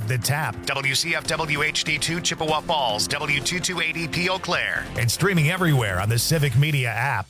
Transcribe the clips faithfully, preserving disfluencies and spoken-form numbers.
The Tap, W C F W H D two Chippewa Falls, W two two eight E P Eau Claire, and streaming everywhere on the Civic Media app.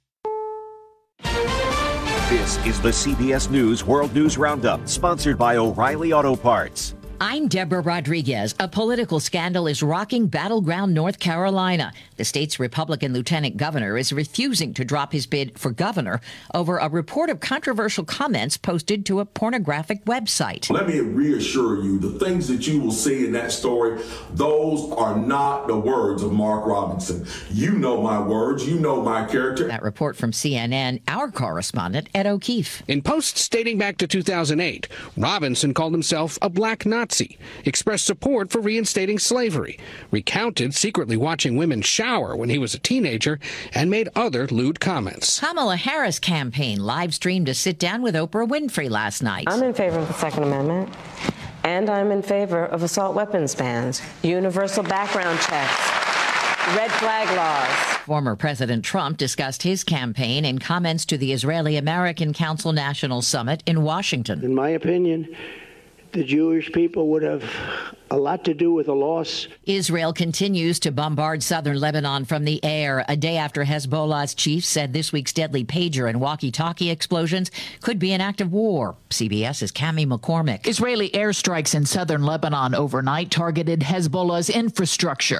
This is the C B S News World News Roundup, sponsored by O'Reilly Auto Parts. I'm Deborah Rodriguez. A political scandal is rocking battleground North Carolina. The state's Republican lieutenant governor is refusing to drop his bid for governor over a report of controversial comments posted to a pornographic website. Let me reassure you, the things that you will see in that story, those are not the words of Mark Robinson. You know my words. You know my character. That report from C N N, our correspondent, Ed O'Keefe. In posts dating back to two thousand eight, Robinson called himself a black Nazi, expressed support for reinstating slavery, recounted secretly watching women shower when he was a teenager, and made other lewd comments. Kamala Harris' campaign live-streamed a sit-down with Oprah Winfrey last night. I'm in favor of the Second Amendment, and I'm in favor of assault weapons bans, universal background checks, red flag laws. Former President Trump discussed his campaign in comments to the Israeli-American Council National Summit in Washington. In my opinion, the Jewish people would have a lot to do with the loss. Israel continues to bombard southern Lebanon from the air, a day after Hezbollah's chief said this week's deadly pager and walkie-talkie explosions could be an act of war. CBS's Cami McCormick. Israeli airstrikes in southern Lebanon overnight targeted Hezbollah's infrastructure.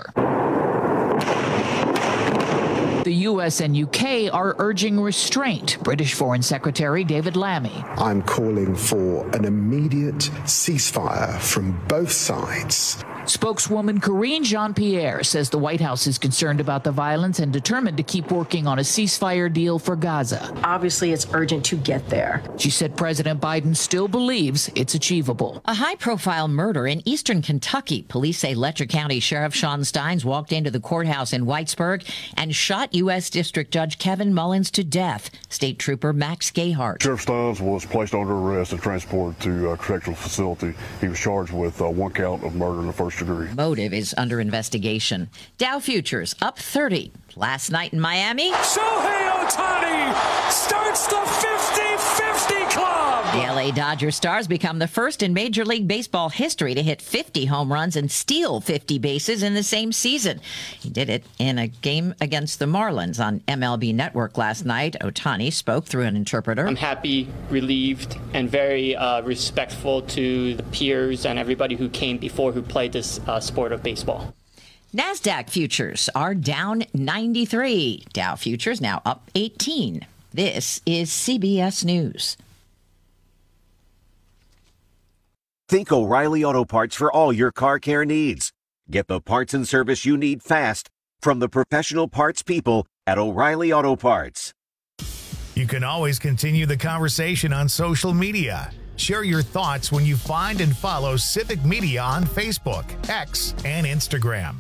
The U S and U K are urging restraint. British Foreign Secretary David Lammy. I'm calling for an immediate ceasefire from both sides. Spokeswoman Karine Jean-Pierre says the White House is concerned about the violence and determined to keep working on a ceasefire deal for Gaza. Obviously, it's urgent to get there. She said President Biden still believes it's achievable. A high-profile murder in eastern Kentucky. Police say Letcher County Sheriff Sean Steins walked into the courthouse in Whitesburg and shot U S District Judge Kevin Mullins to death. State Trooper Max Gayhart. Sheriff Steins was placed under arrest and transported to a correctional facility. He was charged with uh, one count of murder in the first degree. Motive is under investigation. Dow futures up thirty. Last night in Miami, Shohei Ohtani starts the fifty fifty club. The L A Dodgers stars become the first in Major League Baseball history to hit fifty home runs and steal fifty bases in the same season. He did it in a game against the Marlins on M L B Network last night. Ohtani spoke through an interpreter. I'm happy, relieved, and very uh, respectful to the peers and everybody who came before who played this uh, sport of baseball. NASDAQ futures are down ninety-three. Dow futures now up eighteen. This is C B S News. Think O'Reilly Auto Parts for all your car care needs. Get the parts and service you need fast from the professional parts people at O'Reilly Auto Parts. You can always continue the conversation on social media. Share your thoughts when you find and follow Civic Media on Facebook, X, and Instagram.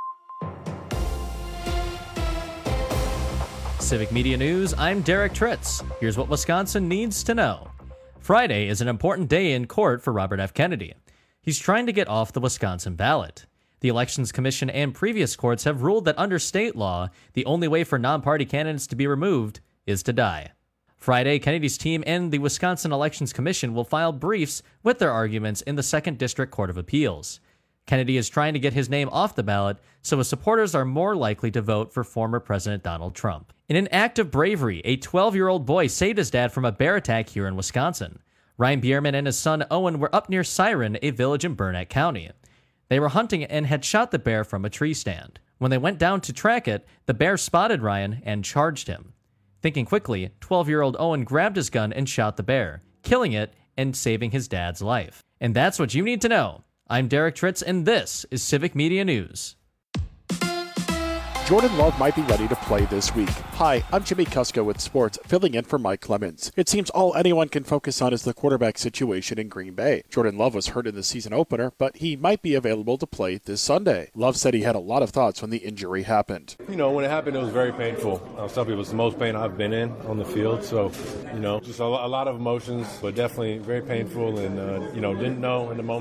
Civic Media News, I'm Derek Tritz. Here's what Wisconsin needs to know. Friday is an important day in court for Robert F. Kennedy. He's trying to get off the Wisconsin ballot. The Elections Commission and previous courts have ruled that under state law, the only way for non-party candidates to be removed is to die. Friday, Kennedy's team and the Wisconsin Elections Commission will file briefs with their arguments in the Second District Court of Appeals. Kennedy is trying to get his name off the ballot so his supporters are more likely to vote for former President Donald Trump. In an act of bravery, a twelve-year-old boy saved his dad from a bear attack here in Wisconsin. Ryan Bierman and his son Owen were up near Siren, a village in Burnett County. They were hunting and had shot the bear from a tree stand. When they went down to track it, the bear spotted Ryan and charged him. Thinking quickly, twelve-year-old Owen grabbed his gun and shot the bear, killing it and saving his dad's life. And that's what you need to know. I'm Derek Tritz, and this is Civic Media News. Jordan Love might be ready to play this week. Hi, I'm Jimmy Kusko with sports, filling in for Mike Clemens. It seems all anyone can focus on is the quarterback situation in Green Bay. Jordan Love was hurt in the season opener, but he might be available to play this Sunday. Love said he had a lot of thoughts when the injury happened. You know, when it happened, it was very painful. I'll tell people it's the most pain I've been in on the field. So, you know, just a lot of emotions, but definitely very painful and, uh, you know, didn't know in the moment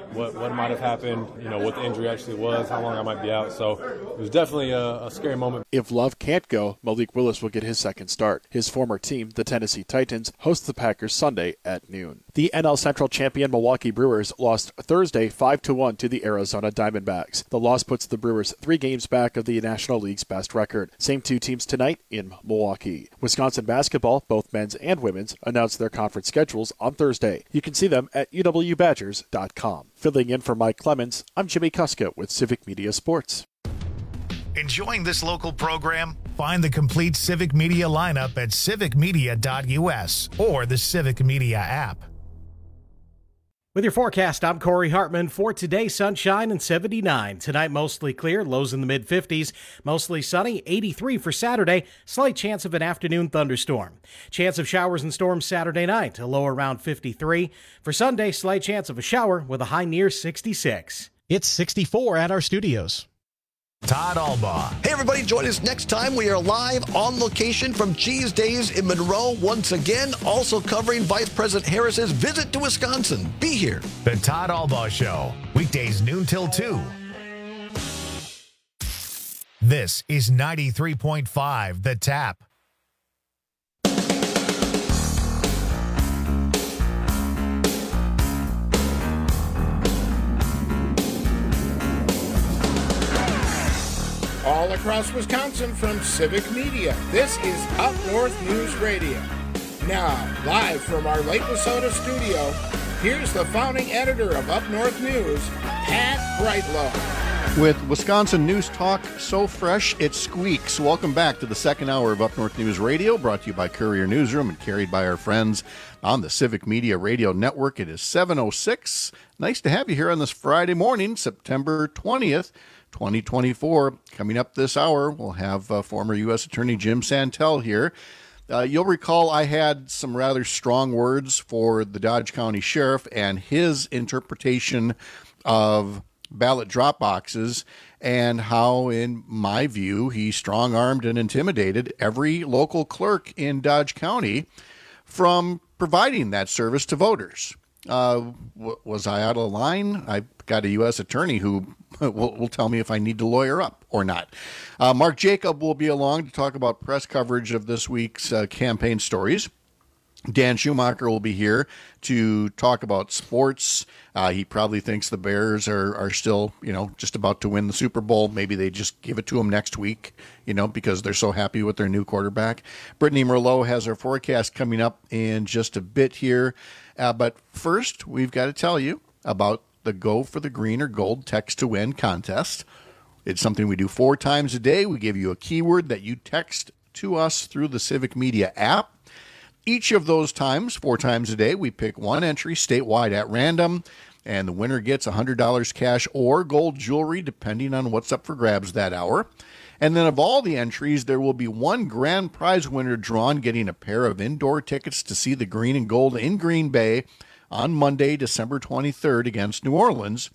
what, what might have happened, you know, what the injury actually was, how long I might be out. So it was definitely a, a scary moment. If Love can't go, Malik Willis will get his second start. His former team, the Tennessee Titans, host the Packers Sunday at noon. The N L Central champion Milwaukee Brewers lost Thursday five to one to the Arizona Diamondbacks. The loss puts the Brewers three games back of the National League's best record. Same two teams tonight in Milwaukee. Wisconsin basketball, both men's and women's, announced their conference schedules on Thursday. You can see them at U W Badgers dot com. Filling in for Mike Clemens, I'm Jimmy Kuska with Civic Media Sports. Enjoying this local program? Find the complete Civic Media lineup at civic media dot u s or the Civic Media app. With your forecast, I'm Corey Hartman. For today, sunshine and seventy-nine. Tonight, mostly clear, lows in the mid-fifties. Mostly sunny, eighty-three for Saturday. Slight chance of an afternoon thunderstorm. Chance of showers and storms Saturday night, a low around fifty-three. For Sunday, slight chance of a shower with a high near sixty-six. It's sixty-four at our studios. Todd Albaugh. Hey, everybody, join us next time. We are live on location from Cheese Days in Monroe once again, also covering Vice President Harris's visit to Wisconsin. Be here. The Todd Albaugh Show, weekdays noon till two. This is ninety-three point five The Tap. All across Wisconsin from Civic Media, this is Up North News Radio. Now, live from our Lake Wissota studio, here's the founding editor of Up North News, Pat Brightlow. With Wisconsin News Talk so fresh, it squeaks. Welcome back to the second hour of Up North News Radio, brought to you by Courier Newsroom and carried by our friends on the Civic Media Radio Network. It is seven oh six. Nice to have you here on this Friday morning, September twentieth. twenty twenty-four. Coming up this hour, we'll have uh, former U S Attorney Jim Santel here. Uh, you'll recall I had some rather strong words for the Dodge County Sheriff and his interpretation of ballot drop boxes and how, in my view, he strong-armed and intimidated every local clerk in Dodge County from providing that service to voters. Uh, w- was I out of line? I've got a U S attorney who will, will tell me if I need to lawyer up or not. Uh, Mark Jacob will be along to talk about press coverage of this week's uh, campaign stories. Dan Schumacher will be here to talk about sports. Uh, he probably thinks the Bears are, are still, you know, just about to win the Super Bowl. Maybe they just give it to them next week, you know, because they're so happy with their new quarterback. Brittany Merlot has our forecast coming up in just a bit here. Uh, but first, we've got to tell you about the Go for the Green or Gold Text to Win contest. It's something we do four times a day. We give you a keyword that you text to us through the Civic Media app. Each of those times, four times a day, we pick one entry statewide at random, and the winner gets one hundred dollars cash or gold jewelry, depending on what's up for grabs that hour. And then of all the entries, there will be one grand prize winner drawn, getting a pair of indoor tickets to see the Green and Gold in Green Bay on Monday, December twenty-third against New Orleans.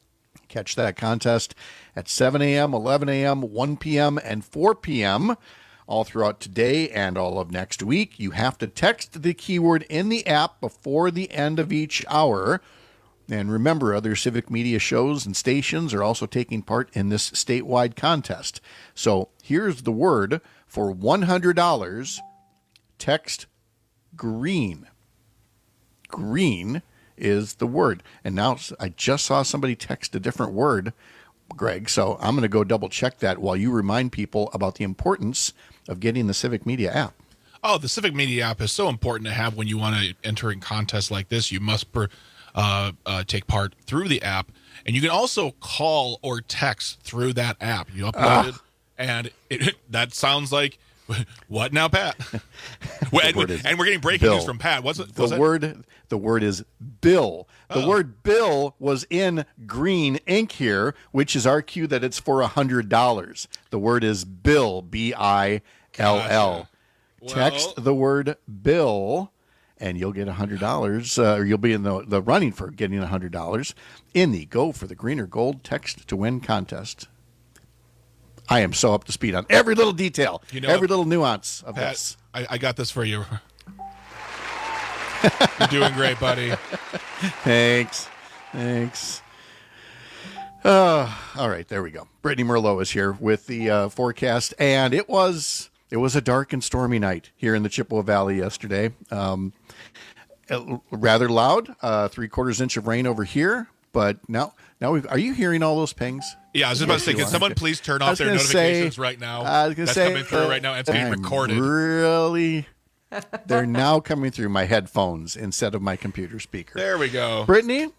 Catch that contest at seven a.m., eleven a.m., one p.m., and four p.m., all throughout today and all of next week. You have to text the keyword in the app before the end of each hour. And remember, other Civic Media shows and stations are also taking part in this statewide contest. So here's the word for one hundred dollars. Text green. Green is the word. And now I just saw somebody text a different word, Greg, so I'm going to go double check that while you remind people about the importance of getting the Civic Media app. Oh, the Civic Media app is so important to have when you want to enter in contests like this. You must per, uh, uh, take part through the app, and you can also call or text through that app. You upload uh. it, and it, that sounds like, what now, Pat? and, and we're getting breaking Bill. news from Pat. What's it? The what's word, it? the word is Bill. The oh. word Bill was in green ink here, which is our cue that it's for one hundred dollars. The word is Bill, B I L L. Gotcha. Text well, the word Bill, and you'll get one hundred dollars, uh, or you'll be in the, the running for getting one hundred dollars in the Go for the Green or Gold Text to Win contest. I am so up to speed on every little detail, you know, every little nuance of Pat, this. I, I got this for you. You're doing great, buddy. Thanks. Thanks. Uh, all right, there we go. Brittany Merlot is here with the uh, forecast, and it was it was a dark and stormy night here in the Chippewa Valley yesterday. Um, rather loud, uh, three quarters inch of rain over here, but now now we've. Are you hearing all those pings? Yeah, I was just about to say, can someone please turn off their notifications say, right now? I was gonna That's say, coming through uh, right now. It's being I'm recorded. Really, they're now coming through my headphones instead of my computer speaker. There we go, Brittany.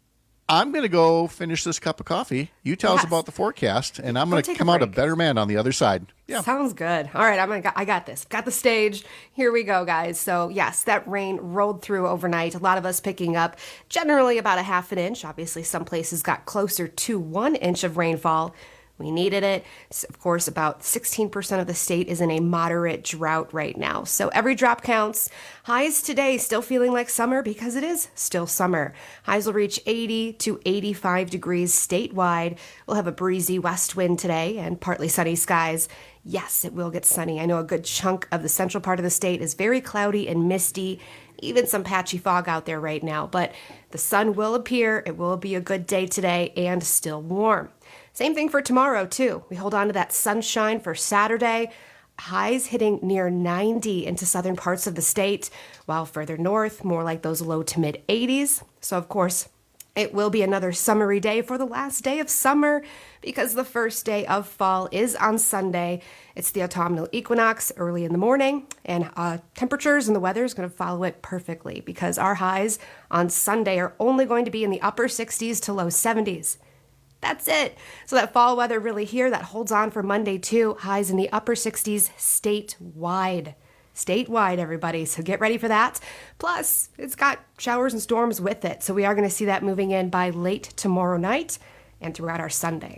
I'm going to go finish this cup of coffee. You tell yes. us about the forecast, and I'm going to come a out a better man on the other side. Yeah. Sounds good. All right, I'm gonna, I got this. Got the stage. Here we go, guys. So, yes, that rain rolled through overnight. A lot of us picking up generally about a half an inch. Obviously, some places got closer to one inch of rainfall. We needed it. Of course, about sixteen percent of the state is in a moderate drought right now. So every drop counts. Highs today still feeling like summer because it is still summer. Highs will reach eighty to eighty-five degrees statewide. We'll have a breezy west wind today and partly sunny skies. Yes, it will get sunny. I know a good chunk of the central part of the state is very cloudy and misty. Even some patchy fog out there right now. But the sun will appear. It will be a good day today and still warm. Same thing for tomorrow, too. We hold on to that sunshine for Saturday. Highs hitting near ninety into southern parts of the state, while further north, more like those low to mid eighties. So, of course, it will be another summery day for the last day of summer because the first day of fall is on Sunday. It's the autumnal equinox early in the morning, and uh, temperatures and the weather is going to follow it perfectly because our highs on Sunday are only going to be in the upper sixties to low seventies. That's it. So that fall weather really here, that holds on for Monday too. Highs in the upper sixties statewide. Statewide, everybody. So get ready for that. Plus, it's got showers and storms with it. So we are going to see that moving in by late tomorrow night and throughout our Sunday.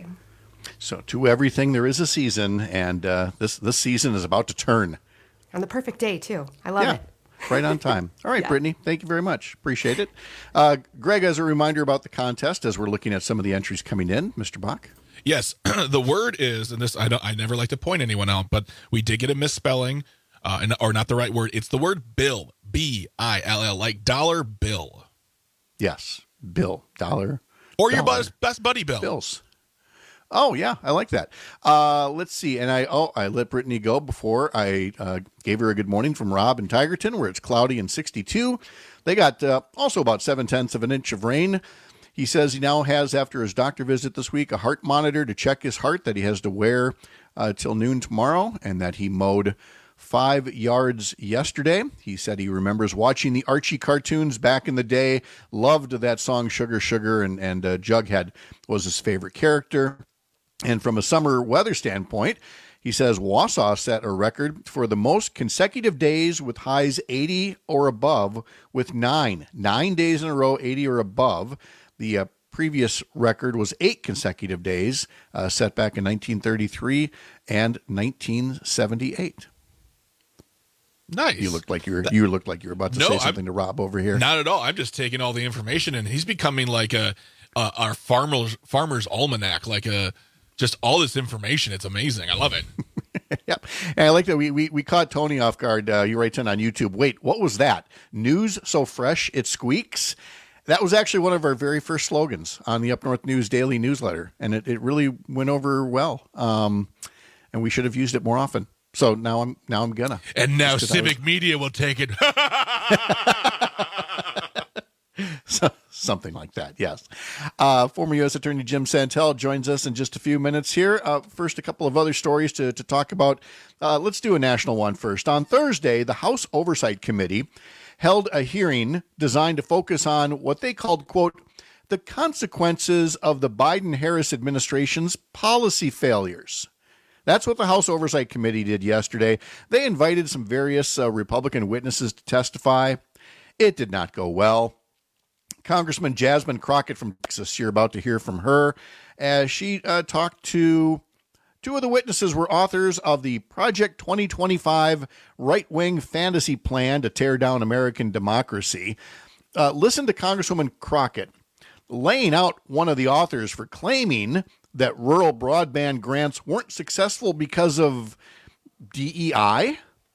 So to everything, there is a season, and uh, this, this season is about to turn. On the perfect day, too. I love yeah. it. Right on time. All right, yeah. Brittany, thank you very much. Appreciate it. Uh, Greg, as a reminder about the contest, as we're looking at some of the entries coming in, Mister Bach. Yes, the word is, and this I don't, I never like to point anyone out, but we did get a misspelling, uh, and, or not the right word. It's the word bill, B I L L, like dollar bill. Yes, bill, dollar. Or dollar. your best, best buddy bill. Bills. Oh, yeah, I like that. Uh, let's see. And I oh, I let Brittany go before I uh, gave her a good morning from Rob in Tigerton, where it's cloudy and sixty-two. They got uh, also about seven-tenths of an inch of rain. He says he now has, after his doctor visit this week, a heart monitor to check his heart that he has to wear uh, till noon tomorrow, and that he mowed five yards yesterday. He said he remembers watching the Archie cartoons back in the day, loved that song Sugar Sugar, and, and uh, Jughead was his favorite character. And from a summer weather standpoint, he says Wausau set a record for the most consecutive days with highs eighty or above, with nine. Nine days in a row, eighty or above. The uh, previous record was eight consecutive days, uh, set back in nineteen thirty-three and nineteen seventy-eight. Nice. You looked like you were you looked like you were about to no, say something I'm, to Rob over here. Not at all. I'm just taking all the information, and he's becoming like a, a our farmers farmers almanac, like a. Just all this information. It's amazing. I love it. Yep. And I like that we, we, we caught Tony off guard. Uh, he writes in on YouTube. Wait, what was that? News so fresh it squeaks? That was actually one of our very first slogans on the Up North News Daily newsletter. And it, it really went over well. Um, and we should have used it more often. So now I'm now I'm gonna. And now Civic was... Media will take it. So, something like that, yes. Uh, former U S Attorney Jim Santel joins us in just a few minutes here. Uh, first, a couple of other stories to, to talk about. Uh, let's do a national one first. On Thursday, the House Oversight Committee held a hearing designed to focus on what they called, quote, the consequences of the Biden-Harris administration's policy failures. That's what the House Oversight Committee did yesterday. They invited some various uh, Republican witnesses to testify. It did not go well. Congressman Jasmine Crockett from Texas, you're about to hear from her, as she uh, talked to two of the witnesses were authors of the Project twenty twenty-five right-wing fantasy plan to tear down American democracy. Uh, listen to Congresswoman Crockett laying out one of the authors for claiming that rural broadband grants weren't successful because of D E I.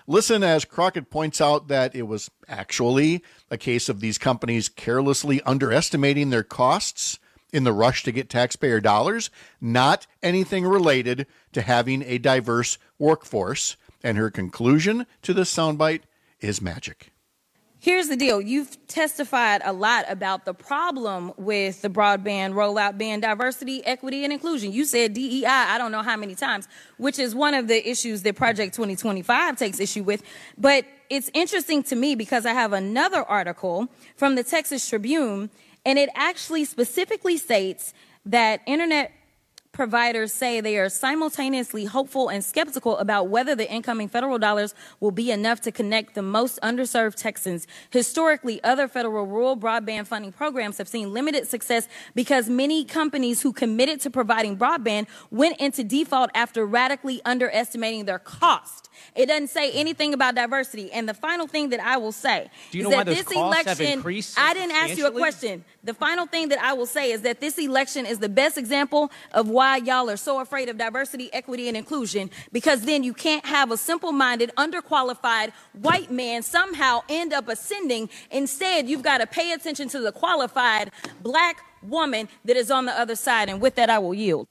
Listen as Crockett points out that it was actually a case of these companies carelessly underestimating their costs in the rush to get taxpayer dollars, not anything related to having a diverse workforce. And her conclusion to this soundbite is magic. Here's the deal. You've testified a lot about the problem with the broadband rollout being diversity, equity, and inclusion. You said D E I, I don't know how many times, which is one of the issues that Project twenty twenty-five takes issue with. But it's interesting to me because I have another article from the Texas Tribune, and it actually specifically states that internet providers say they are simultaneously hopeful and skeptical about whether the incoming federal dollars will be enough to connect the most underserved Texans. Historically, other federal rural broadband funding programs have seen limited success because many companies who committed to providing broadband went into default after radically underestimating their cost. It doesn't say anything about diversity. And the final thing that I will say Do you is know why that those this costs have election, increased I didn't ask you a substantially? question. The final thing that I will say is that this election is the best example of why y'all are so afraid of diversity, equity, and inclusion, because then you can't have a simple-minded, underqualified white man somehow end up ascending. Instead, you've got to pay attention to the qualified black woman that is on the other side. And with that, I will yield.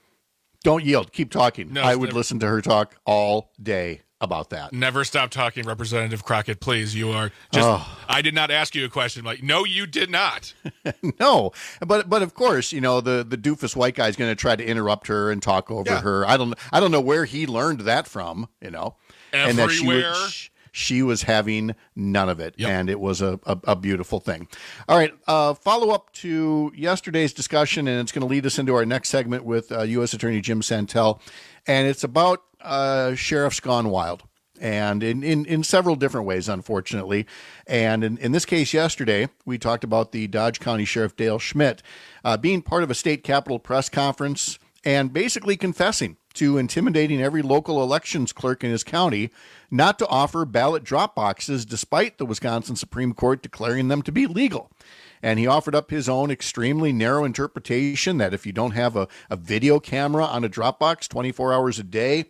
Don't yield. Keep talking. No, I would never- listen to her talk all day about that. Never stop talking, Representative Crockett, please. You are just, Oh. I did not ask you a question. Like, no, you did not. No, but but of course, you know, the, the doofus white guy is going to try to interrupt her and talk over Yeah. her. I don't I don't know where he learned that from, you know. And that she Everywhere. was, she was having none of it, and it was a, a, a beautiful thing. All right, uh, follow up to yesterday's discussion, and it's going to lead us into our next segment with uh, U S Attorney Jim Santel, and it's about uh, sheriffs gone wild. And in, in, in several different ways, unfortunately. And in, in this case yesterday, we talked about the Dodge County Sheriff Dale Schmidt uh, being part of a state capitol press conference and basically confessing to intimidating every local elections clerk in his county not to offer ballot drop boxes despite the Wisconsin Supreme Court declaring them to be legal. And he offered up his own extremely narrow interpretation that if you don't have a, a video camera on a drop box twenty-four hours a day,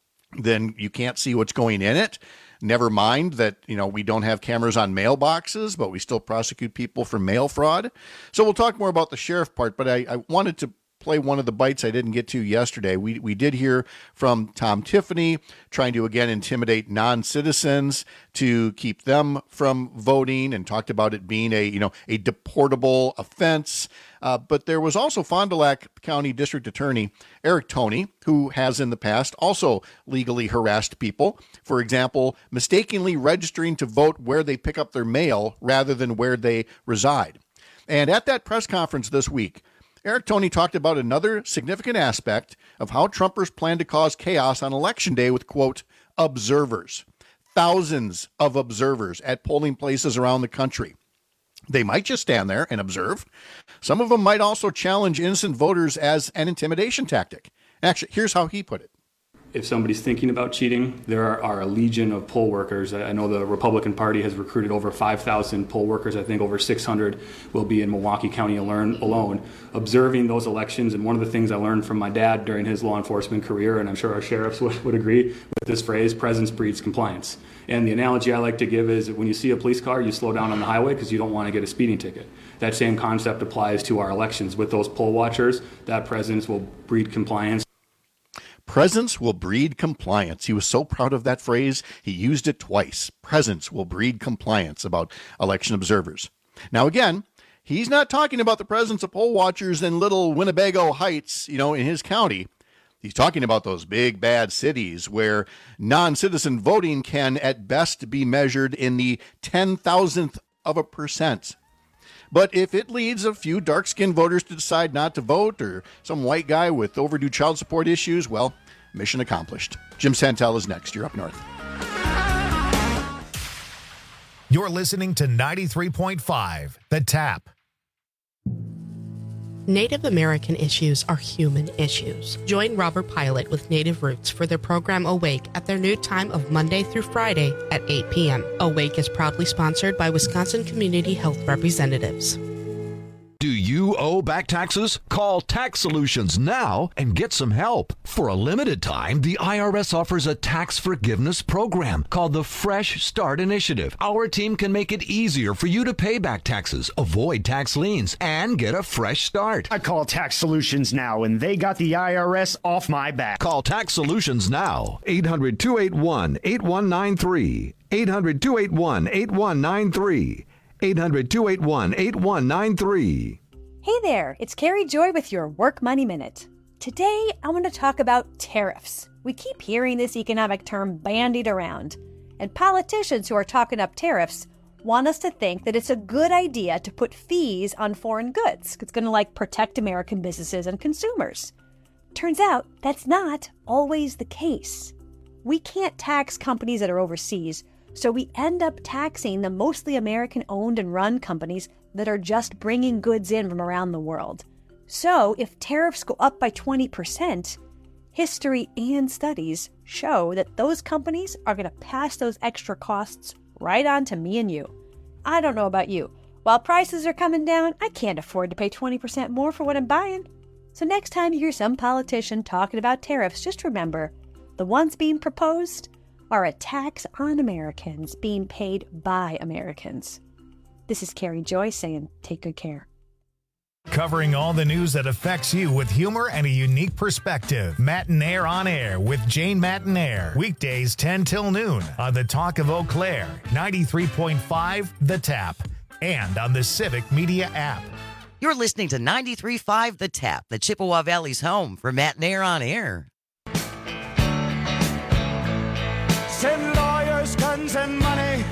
then you can't see what's going in it. Never mind that, you know, we don't have cameras on mailboxes, but we still prosecute people for mail fraud. So we'll talk more about the sheriff part, but I, I wanted to play one of the bites I didn't get to yesterday. We we did hear from Tom Tiffany trying to, again, intimidate non-citizens to keep them from voting, and talked about it being a, you know, a deportable offense. Uh, but there was also Fond du Lac County District Attorney Eric Toney, who has in the past also legally harassed people. For example, mistakenly registering to vote where they pick up their mail rather than where they reside. And at that press conference this week, Eric Toney talked about another significant aspect of how Trumpers plan to cause chaos on Election Day with, quote, observers. Thousands of observers at polling places around the country. They might just stand there and observe. Some of them might also challenge innocent voters as an intimidation tactic. Actually, here's how he put it. If somebody's thinking about cheating, there are, are a legion of poll workers. I know the Republican Party has recruited over five thousand poll workers. I think over six hundred will be in Milwaukee County alone, observing those elections. And one of the things I learned from my dad during his law enforcement career, and I'm sure our sheriffs would, would agree with this phrase, presence breeds compliance. And the analogy I like to give is when you see a police car, you slow down on the highway because you don't want to get a speeding ticket. That same concept applies to our elections. With those poll watchers, that presence will breed compliance. Presence will breed compliance. He was so proud of that phrase, he used it twice. Presence will breed compliance about election observers. Now, again, he's not talking about the presence of poll watchers in little Winnebago Heights, you know, in his county. He's talking about those big, bad cities where non-citizen voting can at best be measured in the ten thousandth of a percent. But if it leads a few dark-skinned voters to decide not to vote, or some white guy with overdue child support issues, well, mission accomplished. Jim Santel is next. You're up north. You're listening to ninety-three point five, The Tap. Native American issues are human issues. Join Robert Pilot with Native Roots for their program Awake at their new time of Monday through Friday at eight p.m. Awake is proudly sponsored by Wisconsin Community Health Representatives. Do you owe back taxes? Call Tax Solutions now and get some help. For a limited time, the I R S offers a tax forgiveness program called the Fresh Start Initiative. Our team can make it easier for you to pay back taxes, avoid tax liens, and get a fresh start. I call Tax Solutions now, and they got the I R S off my back. Call Tax Solutions now. eight hundred, two eight one, eight one nine three. eight hundred, two eight one, eight one nine three. eight hundred, two eight one, eight one nine three. Hey there, it's Carrie Joy with your Work Money Minute. Today, I want to talk about tariffs. We keep hearing this economic term bandied around, and politicians who are talking up tariffs want us to think that it's a good idea to put fees on foreign goods. It's going to like protect American businesses and consumers. Turns out that's not always the case. We can't tax companies that are overseas, so we end up taxing the mostly American-owned and run companies that are just bringing goods in from around the world. So if tariffs go up by twenty percent, history and studies show that those companies are going to pass those extra costs right on to me and you. I don't know about you. While prices are coming down, I can't afford to pay twenty percent more for what I'm buying. So next time you hear some politician talking about tariffs, just remember, the ones being proposed are a tax on Americans being paid by Americans. This is Carrie Joy saying, take good care. Covering all the news that affects you with humor and a unique perspective. Matinaire on Air with Jane Matinaire. Weekdays ten till noon on the Talk of Eau Claire, ninety-three point five The Tap, and on the Civic Media app. You're listening to ninety-three point five The Tap, the Chippewa Valley's home for Matinaire on Air. Send lawyers, guns, and money.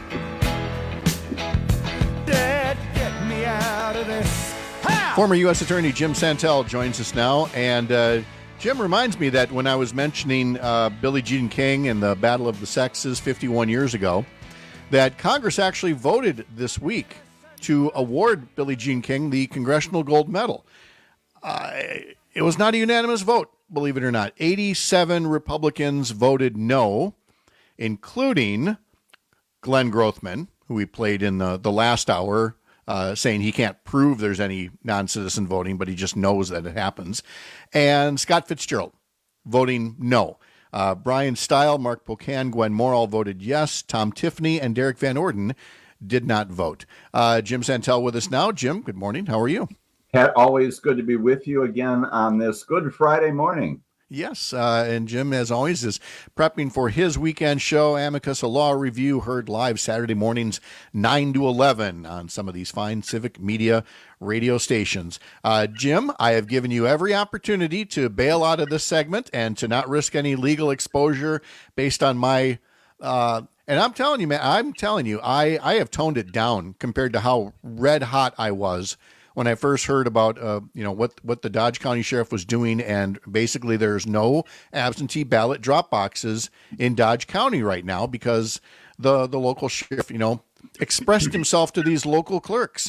Dad, get me out of this. Former U S Attorney Jim Santel joins us now. And uh, Jim reminds me that when I was mentioning uh, Billie Jean King and the Battle of the Sexes fifty-one years ago, that Congress actually voted this week to award Billie Jean King the Congressional Gold Medal. Uh, it was not a unanimous vote, believe it or not. eighty-seven Republicans voted no, including Glenn Grothman, who we played in the, the last hour, uh, saying he can't prove there's any non-citizen voting, but he just knows that it happens. And Scott Fitzgerald voting no. Uh, Brian Stile, Mark Pocan, Gwen Moore all voted yes. Tom Tiffany and Derek Van Orden did not vote. Uh, Jim Santel with us now. Jim, good morning. How are you? Pat, always good to be with you again on this Good Friday morning. Yes, uh, and Jim, as always, is prepping for his weekend show, Amicus, a Law Review, heard live Saturday mornings, nine to eleven on some of these fine Civic Media radio stations. Uh, Jim, I have given you every opportunity to bail out of this segment and to not risk any legal exposure based on my... Uh, and I'm telling you, man, I'm telling you, I, I have toned it down compared to how red hot I was when I first heard about, uh, you know, what, what the Dodge County Sheriff was doing, and basically there's no absentee ballot drop boxes in Dodge County right now because the, the local sheriff, you know, expressed himself to these local clerks.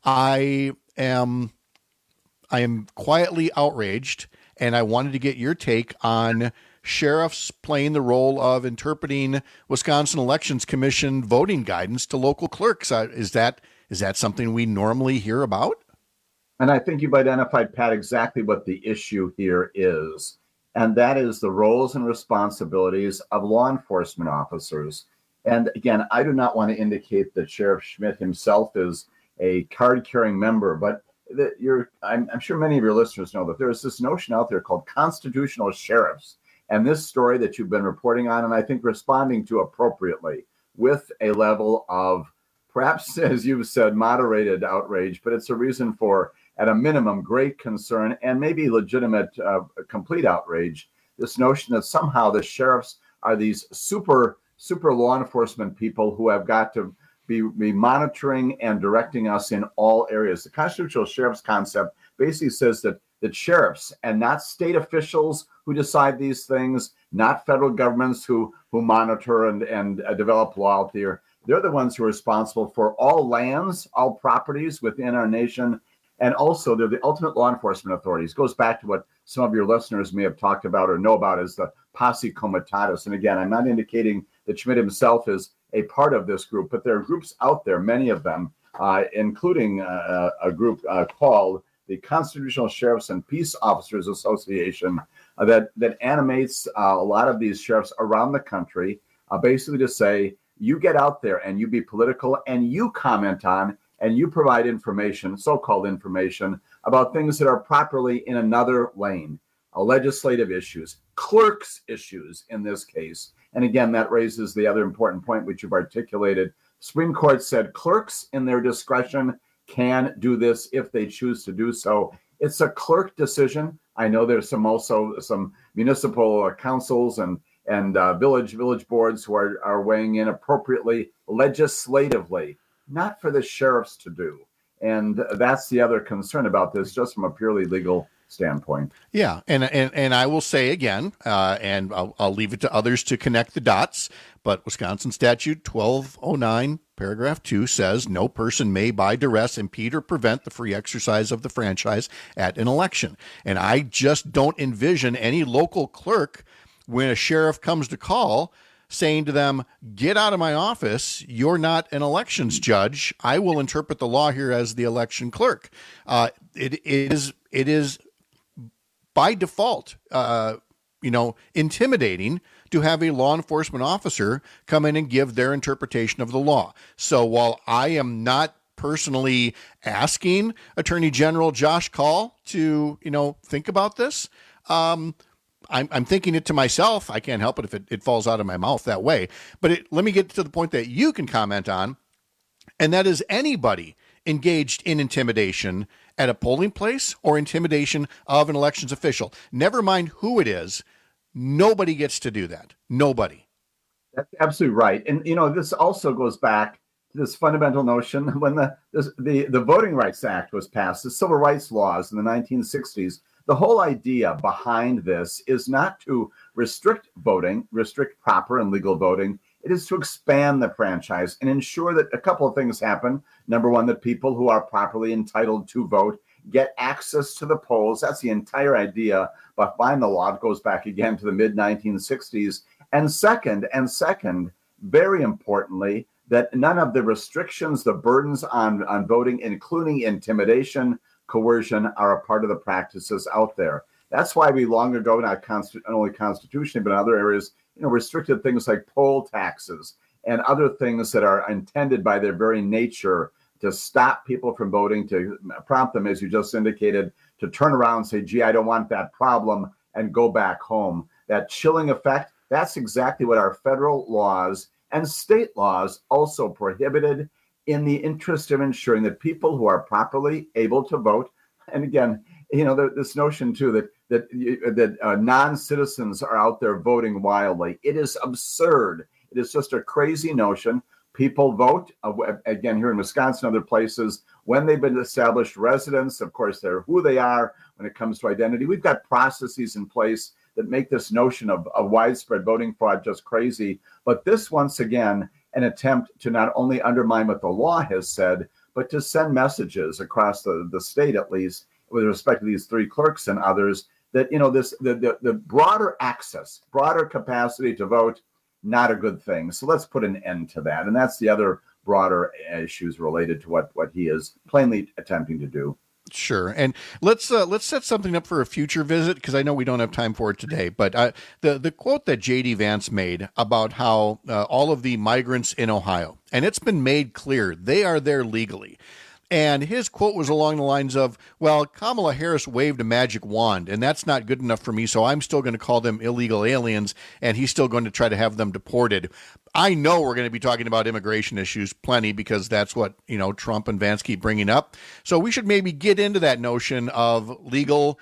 I am, I am quietly outraged, and I wanted to get your take on sheriffs playing the role of interpreting Wisconsin Elections Commission voting guidance to local clerks. Uh, is that is that something we normally hear about? And I think you've identified, Pat, exactly what the issue here is. And that is the roles and responsibilities of law enforcement officers. And again, I do not want to indicate that Sheriff Schmidt himself is a card-carrying member, but that you're, I'm, I'm sure many of your listeners know that there's this notion out there called constitutional sheriffs. And this story that you've been reporting on, and I think responding to appropriately with a level of perhaps, as you've said, moderated outrage, but it's a reason for, at a minimum, great concern and maybe legitimate, uh, complete outrage. This notion that somehow the sheriffs are these super, super law enforcement people who have got to be, be monitoring and directing us in all areas. The constitutional sheriff's concept basically says that, that sheriffs and not state officials who decide these things, not federal governments who, who monitor and, and uh, develop law out there, they're the ones who are responsible for all lands, all properties within our nation. And also, they're the ultimate law enforcement authorities. It goes back to what some of your listeners may have talked about or know about as the posse comitatus. And again, I'm not indicating that Schmidt himself is a part of this group, but there are groups out there, many of them, uh, including uh, a group uh, called the Constitutional Sheriffs and Peace Officers Association uh, that, that animates uh, a lot of these sheriffs around the country, uh, basically to say, you get out there and you be political and you comment on and you provide information, so-called information, about things that are properly in another lane, uh, legislative issues, clerks' issues in this case. And again, that raises the other important point which you've articulated. Supreme Court said clerks in their discretion can do this if they choose to do so. It's a clerk decision. I know there's some also some municipal councils and and uh, village village boards who are, are weighing in appropriately legislatively, not for the sheriffs to do. And that's the other concern about this, just from a purely legal standpoint. Yeah, and and, and I will say again, uh, and I'll, I'll leave it to others to connect the dots, but Wisconsin Statute twelve oh nine, paragraph two says, no person may by duress impede or prevent the free exercise of the franchise at an election. And I just don't envision any local clerk, when a sheriff comes to call, saying to them, get out of my office, you're not an elections judge. I will interpret the law here as the election clerk. Uh, it is it is by default, uh, you know, intimidating to have a law enforcement officer come in and give their interpretation of the law. So while I am not personally asking Attorney General Josh Kaul to, you know, think about this, um, I'm, I'm thinking it to myself. I can't help it if it, it falls out of my mouth that way. But it, let me get to the point that you can comment on, and that is anybody engaged in intimidation at a polling place or intimidation of an elections official. Never mind who it is. Nobody gets to do that. Nobody. That's absolutely right. And, you know, this also goes back to this fundamental notion when the, this, the, the Voting Rights Act was passed, the civil rights laws in the nineteen sixties. The whole idea behind this is not to restrict voting, restrict proper and legal voting. It is to expand the franchise and ensure that a couple of things happen. Number one, that people who are properly entitled to vote get access to the polls. That's the entire idea behind the law. It goes back again to the mid nineteen sixties. And second, and second, very importantly, that none of the restrictions, the burdens on, on voting, including intimidation, coercion, are a part of the practices out there. That's why we long ago, not, consti- not only constitutionally, but in other areas, you know, restricted things like poll taxes and other things that are intended by their very nature to stop people from voting, to prompt them, as you just indicated, to turn around and say, gee, I don't want that problem, and go back home. That chilling effect, that's exactly what our federal laws and state laws also prohibited, in the interest of ensuring that people who are properly able to vote, and again, you know, there, this notion too that that that uh, non-citizens are out there voting wildly. It is absurd. It is just a crazy notion. People vote, uh, again, here in Wisconsin, other places, when they've been established residents. Of course, they're who they are when it comes to identity. We've got processes in place that make this notion of, of widespread voting fraud just crazy. But this, once again, an attempt to not only undermine what the law has said, but to send messages across the, the state, at least, with respect to these three clerks and others, that, you know, this the, the, the broader access, broader capacity to vote, not a good thing. So let's put an end to that. And that's the other broader issues related to what, what he is plainly attempting to do. Sure. And let's uh, let's set something up for a future visit, because I know we don't have time for it today. But uh, the, the quote that J D Vance made about how uh, all of the migrants in Ohio, and it's been made clear, they are there legally. And his quote was along the lines of, well, Kamala Harris waved a magic wand, and that's not good enough for me, so I'm still going to call them illegal aliens, and he's still going to try to have them deported. I know we're going to be talking about immigration issues plenty, because that's what, you know, Trump and Vance keep bringing up. So we should maybe get into that notion of legal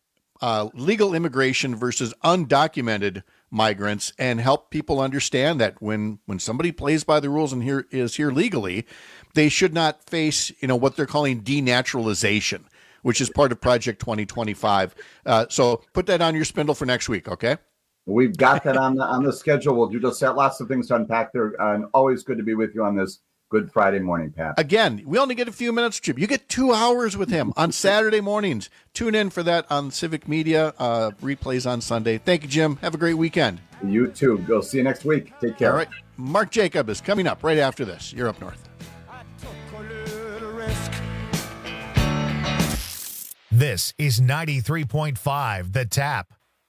uh, legal immigration versus undocumented migrants, and help people understand that when when somebody plays by the rules and here is here legally, they should not face, you know, what they're calling denaturalization, which is part of Project twenty twenty-five. Uh, so put that on your spindle for next week, okay? We've got that on the on the schedule. We'll do just that. Lots of things to unpack there. Uh, and always good to be with you on this Good Friday morning, Pat. Again, we only get a few minutes, Chip. You get two hours with him on Saturday mornings. Tune in for that on Civic Media. Uh, replays on Sunday. Thank you, Jim. Have a great weekend. You too. We'll see you next week. Take care. All right. Mark Jacob is coming up right after this. You're Up North. This is ninety-three point five The Tap.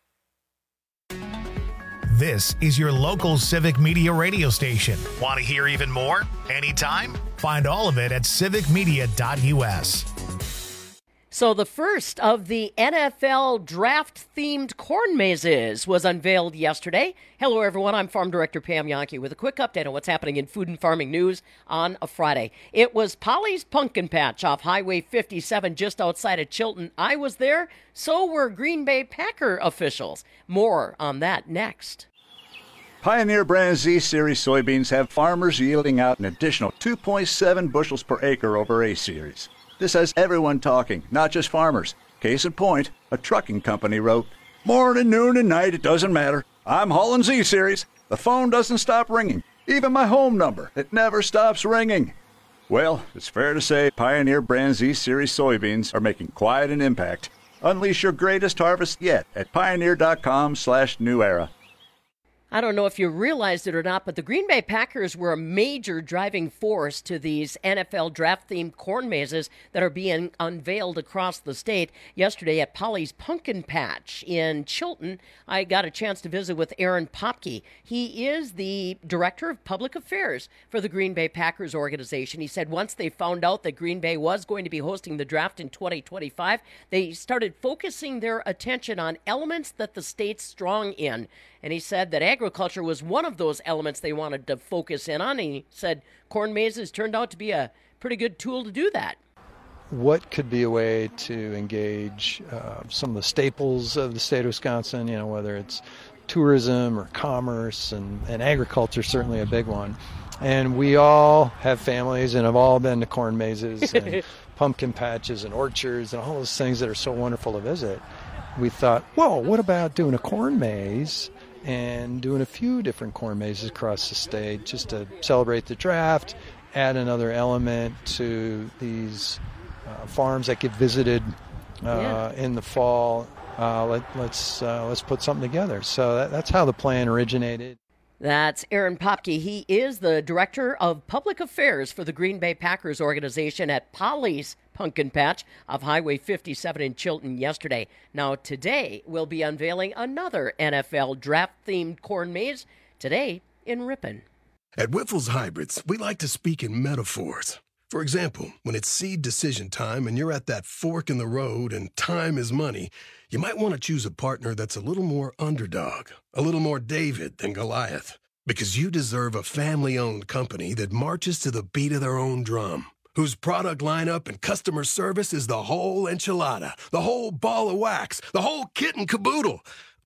This is your local Civic Media radio station. Want to hear even more? Anytime? Find all of it at civic media dot u s. So the first of the N F L draft-themed corn mazes was unveiled yesterday. Hello, everyone. I'm Farm Director Pam Yankee with a quick update on what's happening in food and farming news on a Friday. It was Polly's Pumpkin Patch off Highway fifty-seven just outside of Chilton. I was there. So were Green Bay Packer officials. More on that next. Pioneer Brand Z-Series soybeans have farmers yielding out an additional two point seven bushels per acre over A-Series. This has everyone talking, not just farmers. Case in point, a trucking company wrote, "Morning, noon, and night, it doesn't matter. I'm hauling Z-Series. The phone doesn't stop ringing. Even my home number, it never stops ringing." Well, it's fair to say Pioneer Brand Z-Series soybeans are making quite an impact. Unleash your greatest harvest yet at pioneer.com slash new era. I don't know if you realized it or not, but the Green Bay Packers were a major driving force to these N F L draft-themed corn mazes that are being unveiled across the state. Yesterday at Polly's Pumpkin Patch in Chilton, I got a chance to visit with Aaron Popke. He is the Director of Public Affairs for the Green Bay Packers organization. He said once they found out that Green Bay was going to be hosting the draft in twenty twenty-five, they started focusing their attention on elements that the state's strong in. And he said that agriculture was one of those elements they wanted to focus in on. And he said corn mazes turned out to be a pretty good tool to do that. What could be a way to engage uh, some of the staples of the state of Wisconsin, you know, whether it's tourism or commerce, and, and agriculture is certainly a big one. And we all have families and have all been to corn mazes and pumpkin patches and orchards and all those things that are so wonderful to visit. We thought, whoa, what about doing a corn maze and doing a few different corn mazes across the state just to celebrate the draft, add another element to these uh, farms that get visited uh, yeah. in the fall. Uh, let, let's uh, let's put something together. So that, that's how the plan originated. That's Aaron Popke. He is the Director of Public Affairs for the Green Bay Packers organization at Polly's Pumpkin Patch of Highway fifty-seven in Chilton yesterday. Now, today we'll be unveiling another N F L draft-themed corn maze, today in Ripon. At Wiffles Hybrids, we like to speak in metaphors. For example, when it's seed decision time and you're at that fork in the road and time is money, you might want to choose a partner that's a little more underdog, a little more David than Goliath. Because you deserve a family-owned company that marches to the beat of their own drum, whose product lineup and customer service is the whole enchilada, the whole ball of wax, the whole kit and caboodle.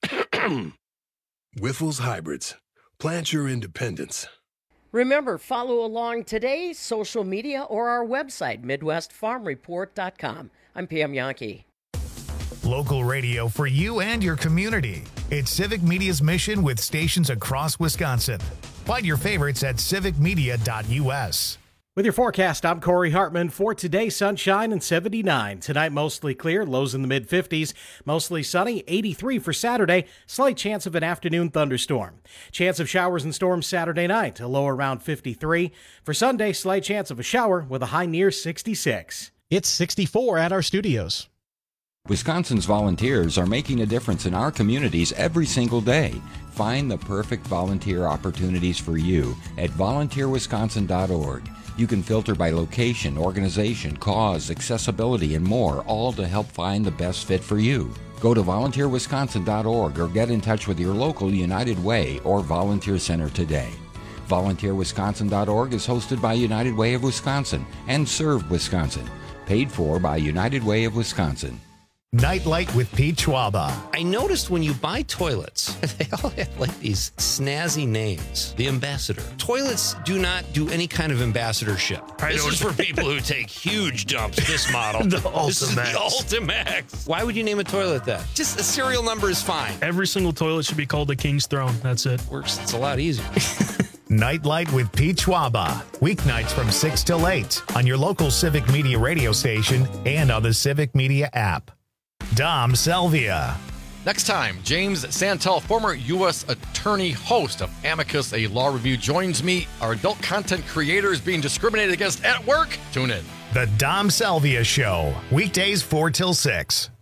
Wiffles Hybrids. Plant your independence. Remember, follow along today, social media, or our website, midwest farm report dot com. I'm Pam Yankee. Local radio for you and your community. It's Civic Media's mission with stations across Wisconsin. Find your favorites at civic media dot u s. With your forecast, I'm Corey Hartman. For today, sunshine and seventy-nine. Tonight, mostly clear, lows in the mid-fifties. Mostly sunny, eighty-three for Saturday. Slight chance of an afternoon thunderstorm. Chance of showers and storms Saturday night, a low around fifty-three. For Sunday, slight chance of a shower with a high near sixty-six. It's sixty-four at our studios. Wisconsin's volunteers are making a difference in our communities every single day. Find the perfect volunteer opportunities for you at volunteer wisconsin dot org. You can filter by location, organization, cause, accessibility, and more, all to help find the best fit for you. Go to volunteer wisconsin dot org or get in touch with your local United Way or Volunteer Center today. volunteer wisconsin dot org is hosted by United Way of Wisconsin and Serve Wisconsin. Paid for by United Way of Wisconsin. Nightlight with Pete Schwaba. I noticed when you buy toilets, they all have like these snazzy names. The Ambassador. Toilets do not do any kind of ambassadorship. I this is for people who take huge dumps, this model. The This is the Ultimax. Ultimax. Why would you name a toilet that? Just the serial number is fine. Every single toilet should be called the King's Throne. That's it. Works. It's a lot easier. Nightlight with Pete Schwaba. Weeknights from six till eight on your local Civic Media radio station and on the Civic Media app. Dom Selvia. Next time, James Santel, former U S attorney, host of Amicus, a law review, joins me. Are adult content creators being discriminated against at work? Tune in. The Dom Salvia Show, weekdays four till six.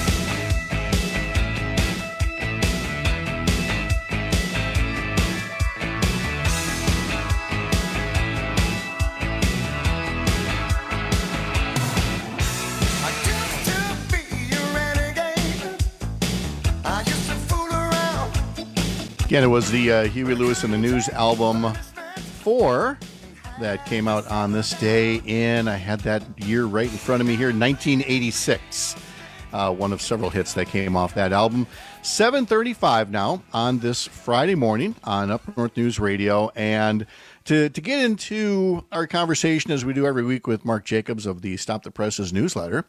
Again, it was the uh, Huey Lewis and the News album four that came out on this day in, I had that year right in front of me here, nineteen eighty-six. Uh, one of several hits that came off that album. seven thirty-five now on this Friday morning on Up North News Radio. And to, to get into our conversation, as we do every week with Mark Jacobs of the Stop the Presses newsletter,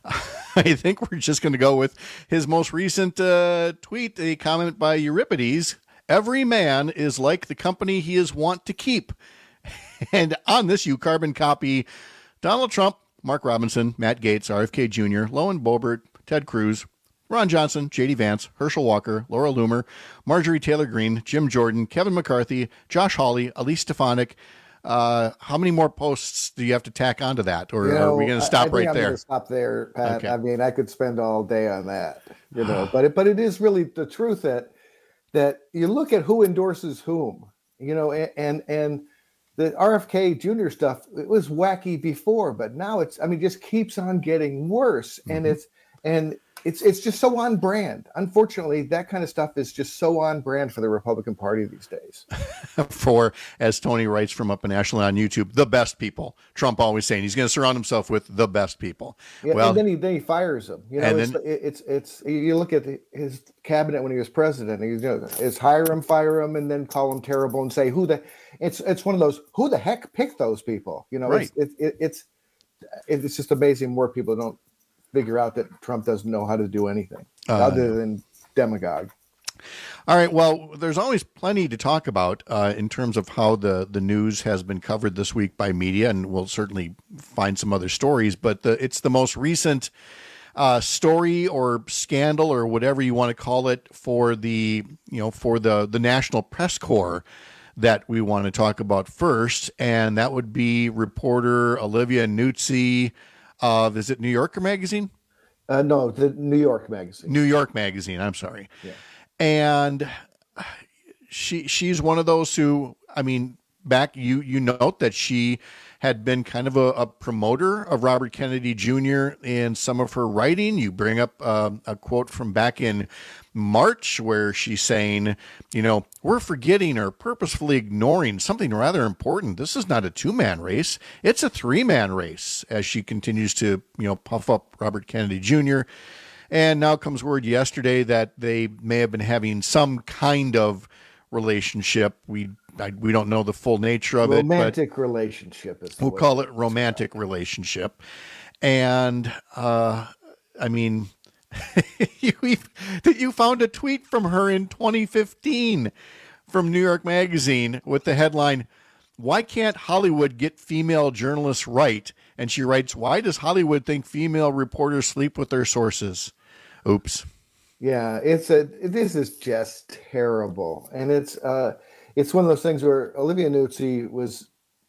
I think we're just going to go with his most recent uh, tweet, a comment by Euripides. Every man is like the company he is wont to keep. And on this, you carbon copy Donald Trump, Mark Robinson, Matt Gaetz, R F K Junior, Lowen Boebert, Ted Cruz, Ron Johnson, J D Vance, Herschel Walker, Laura Loomer, Marjorie Taylor Greene, Jim Jordan, Kevin McCarthy, Josh Hawley, Elise Stefanik. Uh, how many more posts do you have to tack onto that? Or you know, are we going to stop I, I right I'm there? Gonna stop there, Pat. Okay. I mean, I could spend all day on that, you know, but it, but it is really the truth that, that you look at who endorses whom, you know, and, and, and the R F K Junior stuff, it was wacky before, but now it's, I mean, just keeps on getting worse. Mm-hmm. And it's, and it's, it's just so on brand. Unfortunately, that kind of stuff is just so on brand for the Republican Party these days. For, as Tony writes from up in Ashland on YouTube, the best people. Trump always saying he's going to surround himself with the best people. Yeah, well, and then he then he fires them. You know, and it's, then, it's it's you look at the, his cabinet when he was president. He's, you know, it's hire him, fire him, and then call him terrible and say who the. It's it's one of those who the heck picked those people. You know, right. it's it, it, it's it's just amazing more people don't figure out that Trump doesn't know how to do anything uh, other than demagogue. All right. Well, there's always plenty to talk about uh, in terms of how the, the news has been covered this week by media, and we'll certainly find some other stories. But the, it's the most recent uh, story or scandal or whatever you want to call it for the you know for the the National Press Corps that we want to talk about first, and that would be reporter Olivia Nuzzi of, is it New Yorker Magazine? Uh, no, the New York Magazine. New York Magazine. I'm sorry. Yeah. And she she's one of those who, I mean, back you you note that she had been kind of a, a promoter of Robert Kennedy Junior in some of her writing. You bring up uh, a quote from back in March where she's saying, you know, we're forgetting or purposefully ignoring something rather important. This is not a two-man race. It's a three-man race, as she continues to, you know, puff up Robert Kennedy Junior And now comes word yesterday that they may have been having some kind of relationship. We I, we don't know the full nature of romantic it. Romantic relationship. Is we'll call it romantic relationship. And, uh, I mean, you, you found a tweet from her in twenty fifteen from New York Magazine with the headline, "Why can't Hollywood get female journalists right?" And she writes, "Why does Hollywood think female reporters sleep with their sources?" Oops. Yeah, it's a, this is just terrible. And it's, uh, it's one of those things where Olivia Nuzzi was,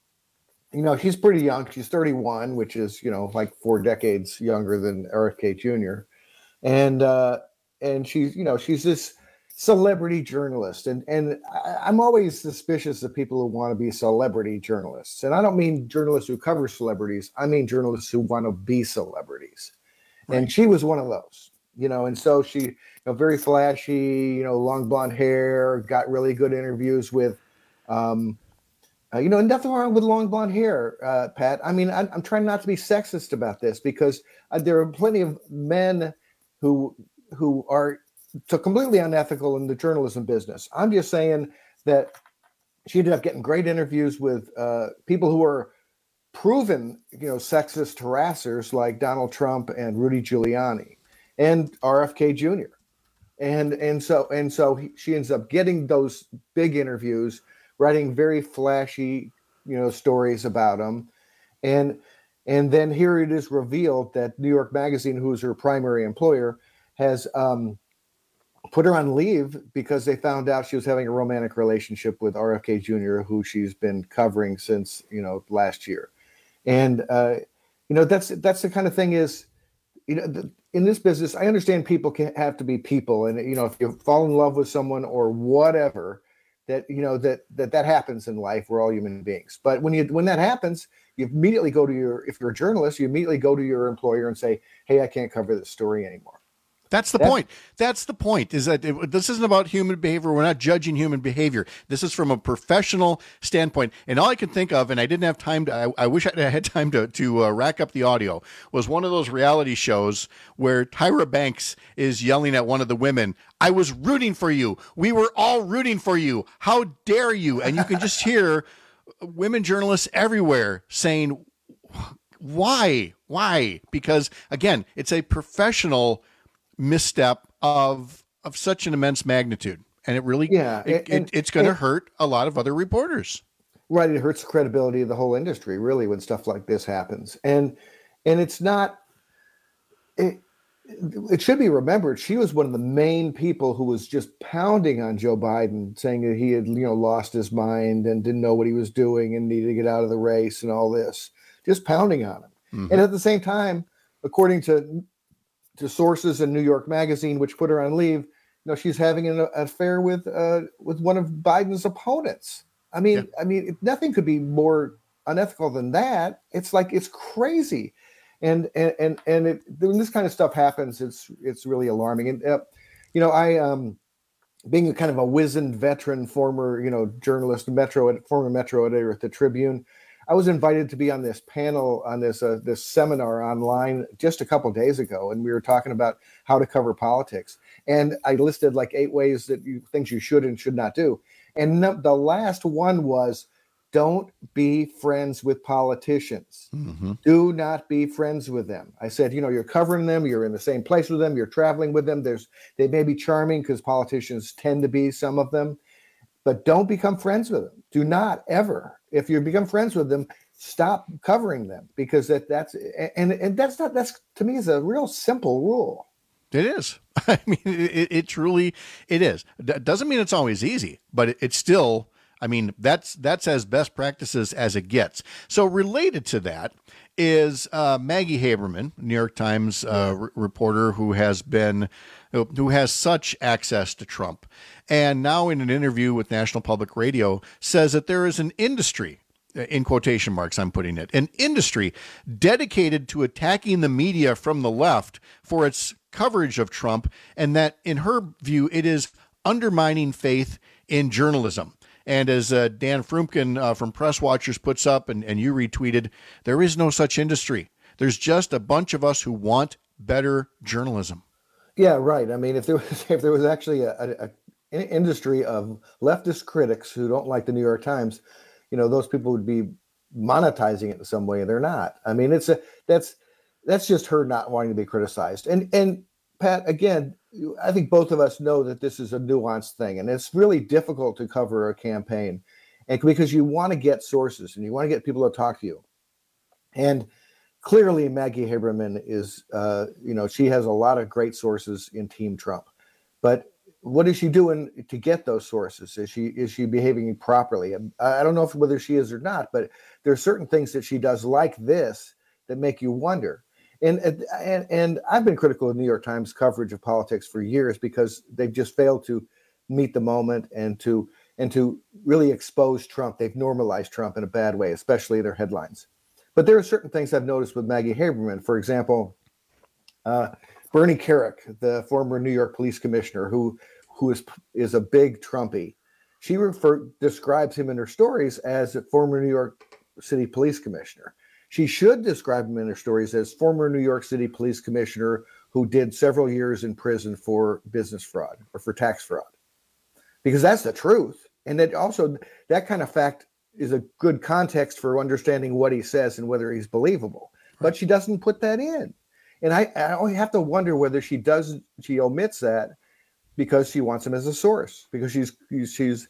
you know, she's pretty young. She's thirty-one, which is, you know, like four decades younger than R F K Junior And, uh, and she's, you know, she's this celebrity journalist. And, and I, I'm always suspicious of people who want to be celebrity journalists. And I don't mean journalists who cover celebrities. I mean journalists who want to be celebrities. Right. And she was one of those, you know, and so she, you know, very flashy, you know, long blonde hair, got really good interviews with, um, uh, you know, and nothing wrong with long blonde hair, uh, Pat. I mean, I'm, I'm trying not to be sexist about this because uh, there are plenty of men who, who are so completely unethical in the journalism business. I'm just saying that she ended up getting great interviews with uh, people who are proven, you know, sexist harassers like Donald Trump and Rudy Giuliani and R F K Junior And and so and so he, she ends up getting those big interviews, writing very flashy, you know, stories about them, and and then here it is revealed that New York Magazine, who's her primary employer, has um, put her on leave because they found out she was having a romantic relationship with R F K Junior, who she's been covering since, you know, last year. And, uh, you know, that's that's the kind of thing is, you know, the, in this business, I understand people can have to be people, and you know, if you fall in love with someone or whatever, that you know that that that happens in life. We're all human beings, but when you when that happens, you immediately go to your if you're a journalist, you immediately go to your employer and say, "Hey, I can't cover this story anymore." That's the That's, point. That's the point, is that it, this isn't about human behavior. We're not judging human behavior. This is from a professional standpoint. And all I can think of, and I didn't have time to, I, I wish I had time to, to uh, rack up the audio, was one of those reality shows where Tyra Banks is yelling at one of the women, "I was rooting for you. We were all rooting for you. How dare you?" And you can just hear women journalists everywhere saying, why? Why? Because, again, it's a professional misstep of of such an immense magnitude, and it really yeah it, and, it, it's going to and, hurt a lot of other reporters. Right, it hurts the credibility of the whole industry, really, when stuff like this happens. And and it's not it, it should be remembered, she was one of the main people who was just pounding on Joe Biden, saying that he had, you know, lost his mind and didn't know what he was doing and needed to get out of the race and all this, just pounding on him. Mm-hmm. And at the same time, according to to sources in New York Magazine, which put her on leave, you know, she's having an affair with uh, with one of Biden's opponents. I mean, yeah. I mean, nothing could be more unethical than that. It's like, it's crazy, and and and and it, when this kind of stuff happens, it's it's really alarming. And uh, you know, I um, being a kind of a wizened veteran, former you know journalist, Metro, former Metro editor at the Tribune, I was invited to be on this panel, on this uh, this seminar online just a couple of days ago, and we were talking about how to cover politics. And I listed like eight ways that you things you should and should not do. And no, the last one was, don't be friends with politicians. Mm-hmm. Do not be friends with them. I said, you know, you're covering them, you're in the same place with them, you're traveling with them. There's they may be charming because politicians tend to be, some of them, but don't become friends with them. Do not ever. If you become friends with them, stop covering them, because that that's and and that's not that's to me is a real simple rule. It is. I mean, it, it truly it is. That doesn't mean it's always easy, but it, it's still. I mean, that's that's as best practices as it gets. So related to that is uh, Maggie Haberman, New York Times uh, r- reporter who has been who has such access to Trump, and now in an interview with National Public Radio says that there is an industry, in quotation marks I'm putting it, an industry dedicated to attacking the media from the left for its coverage of Trump, and that in her view it is undermining faith in journalism. And as uh, Dan Frumkin uh, from Press Watchers puts up, and, and you retweeted, there is no such industry. There's just a bunch of us who want better journalism. Yeah, right. I mean, if there was if there was actually a, a, a an industry of leftist critics who don't like the New York Times, you know, those people would be monetizing it in some way. They're not. I mean, it's a that's that's just her not wanting to be criticized. And and Pat, again, I think both of us know that this is a nuanced thing, and it's really difficult to cover a campaign, and because you want to get sources and you want to get people to talk to you. And clearly, Maggie Haberman is, uh, you know, she has a lot of great sources in Team Trump, but what is she doing to get those sources? Is she is she behaving properly? And I don't know if whether she is or not, but there are certain things that she does like this that make you wonder. And, and and I've been critical of New York Times coverage of politics for years because they've just failed to meet the moment and to and to really expose Trump. They've normalized Trump in a bad way, especially in their headlines. But there are certain things I've noticed with Maggie Haberman. For example, uh, Bernie Kerik, the former New York police commissioner, who who is is a big Trumpy. She refer, describes him in her stories as a former New York City police commissioner. She should describe him in her stories as former New York City police commissioner who did several years in prison for business fraud or for tax fraud, because that's the truth. And that also, that kind of fact is a good context for understanding what he says and whether he's believable. Right. But she doesn't put that in. And I, I only have to wonder whether she does, she omits that because she wants him as a source, because she's she's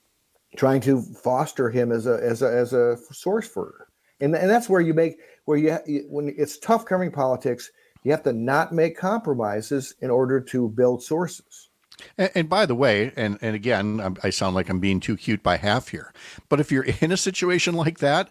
trying to foster him as a as a as a source for her. And, and that's where you make, where you, when it's tough covering politics, you have to not make compromises in order to build sources. And, and by the way, and, and again, I sound like I'm being too cute by half here, but if you're in a situation like that,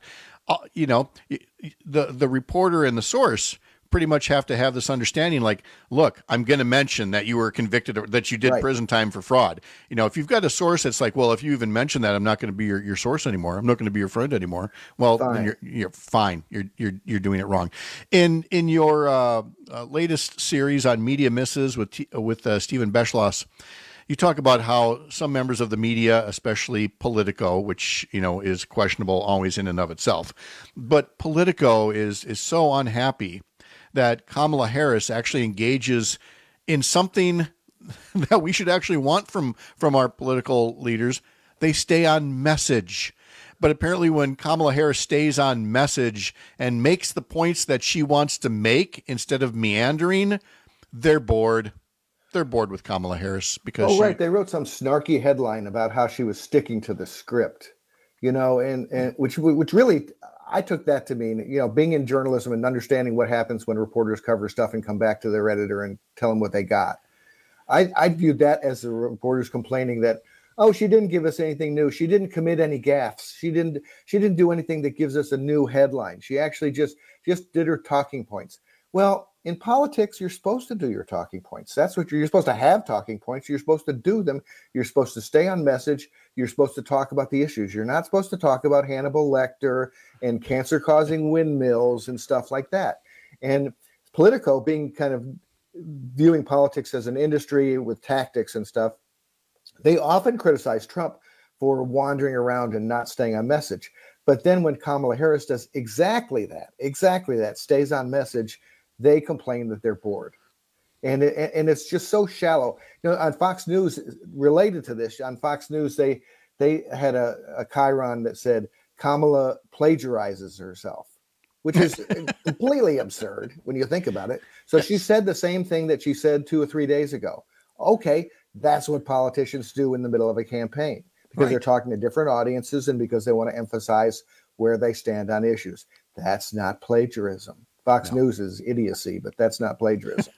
uh, you know, the the reporter and the source pretty much have to have this understanding, like, look, I'm going to mention that you were convicted or that you did right. prison time for fraud. You know, if you've got a source that's like, well, if you even mention that, I'm not going to be your, your source anymore. I'm not going to be your friend anymore. Well, then you're, you're fine. You're, you're, you're doing it wrong. In, in your uh, uh, latest series on Media Misses with, T- with uh, Stephen Beschloss, you talk about how some members of the media, especially Politico, which, you know, is questionable always in and of itself, but Politico is, is so unhappy that Kamala Harris actually engages in something that we should actually want from, from our political leaders. They stay on message. But apparently when Kamala Harris stays on message and makes the points that she wants to make instead of meandering, they're bored. They're bored with Kamala Harris because oh, she... right. They wrote some snarky headline about how she was sticking to the script, you know, and, and which, which really... I took that to mean, you know, being in journalism and understanding what happens when reporters cover stuff and come back to their editor and tell them what they got. I, I viewed that as the reporters complaining that, oh, she didn't give us anything new. She didn't commit any gaffes. She didn't. She didn't do anything that gives us a new headline. She actually just just did her talking points. Well, in politics, you're supposed to do your talking points. That's what you're, you're supposed to have talking points. You're supposed to do them. You're supposed to stay on message. You're supposed to talk about the issues. You're not supposed to talk about Hannibal Lecter and cancer-causing windmills and stuff like that. And Politico, being kind of viewing politics as an industry with tactics and stuff, they often criticize Trump for wandering around and not staying on message. But then when Kamala Harris does exactly that, exactly that, stays on message, they complain that they're bored. And it, and it's just so shallow. You know, on Fox News, related to this, on Fox News, they they had a, a chyron that said Kamala plagiarizes herself, which is completely absurd when you think about it. So she said the same thing that she said two or three days ago. Okay, that's what politicians do in the middle of a campaign, because right. they're talking to different audiences and because they want to emphasize where they stand on issues. That's not plagiarism. Fox no. News is idiocy, but that's not plagiarism.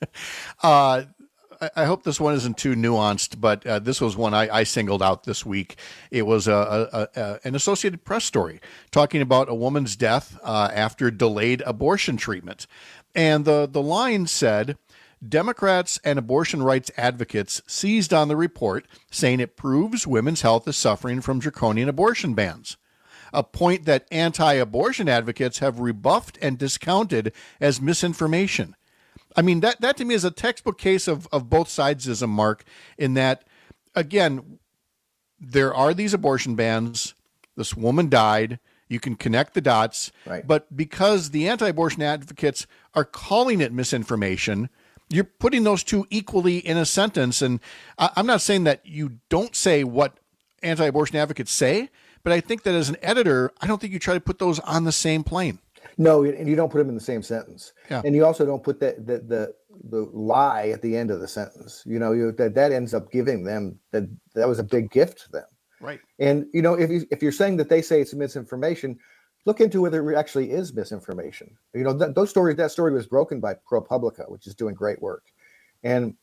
uh, I, I hope this one isn't too nuanced, but uh, this was one I, I singled out this week. It was a, a, a, an Associated Press story talking about a woman's death uh, after delayed abortion treatment. And the, the line said, Democrats and abortion rights advocates seized on the report, saying it proves women's health is suffering from draconian abortion bans. A point that anti-abortion advocates have rebuffed and discounted as misinformation. I mean, that, that to me is a textbook case of, of both sidesism, Mark, in that, again, there are these abortion bans. This woman died. You can connect the dots. Right. But because the anti-abortion advocates are calling it misinformation, you're putting those two equally in a sentence. And I, I'm not saying that you don't say what anti-abortion advocates say, but I think that as an editor, I don't think you try to put those on the same plane. No, and you don't put them in the same sentence. Yeah. And you also don't put that the, the the lie at the end of the sentence. You know, you, that that ends up giving them that that was a big gift to them. Right. And you know, if you, if you're saying that they say it's misinformation, look into whether it actually is misinformation. You know, th- those stories. That story was broken by ProPublica, which is doing great work, and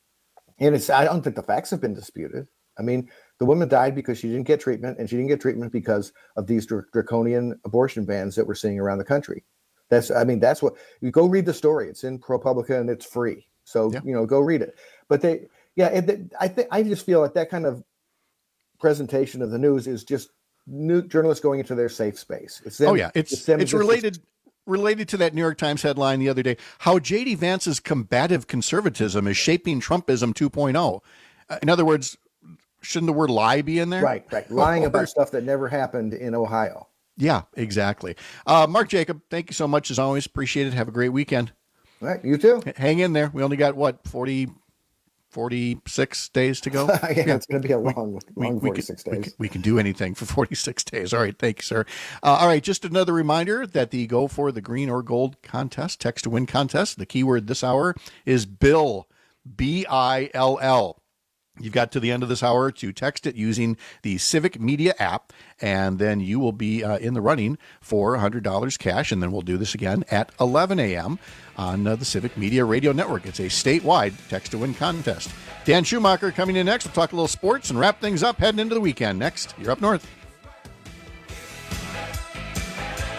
and it's I don't think the facts have been disputed. I mean, the woman died because she didn't get treatment, and she didn't get treatment because of these dr- draconian abortion bans that we're seeing around the country. That's, I mean, that's what you go read the story. It's in ProPublica and it's free. So, yeah. you know, go read it. But they, yeah, it, I think I just feel like that kind of presentation of the news is just new journalists going into their safe space. It's them, oh yeah, it's it's, it's related. Related to that New York Times headline the other day, how J D Vance's combative conservatism is shaping Trumpism two point oh. Uh, in other words, shouldn't the word lie be in there? Right, right. Lying about stuff that never happened in Ohio. Yeah, exactly. Uh, Mark Jacob, thank you so much as always. Appreciate it. Have a great weekend. All right, you too. Hang in there. We only got, what, forty, forty-six days to go? yeah, yeah, it's going to be a long, we, long we, forty-six we can, days. We can, we can do anything for forty-six days. All right, thank you, sir. Uh, all right, just another reminder that the Go for the Green or Gold contest, text to win contest, the keyword this hour is Bill, B I L L. You've got to the end of this hour to text it using the Civic Media app, and then you will be uh, in the running for one hundred dollars cash, and then we'll do this again at eleven a.m. on uh, the Civic Media Radio Network. It's a statewide text-to-win contest. Dan Schumacher coming in next. We'll talk a little sports and wrap things up heading into the weekend. Next, you're up north.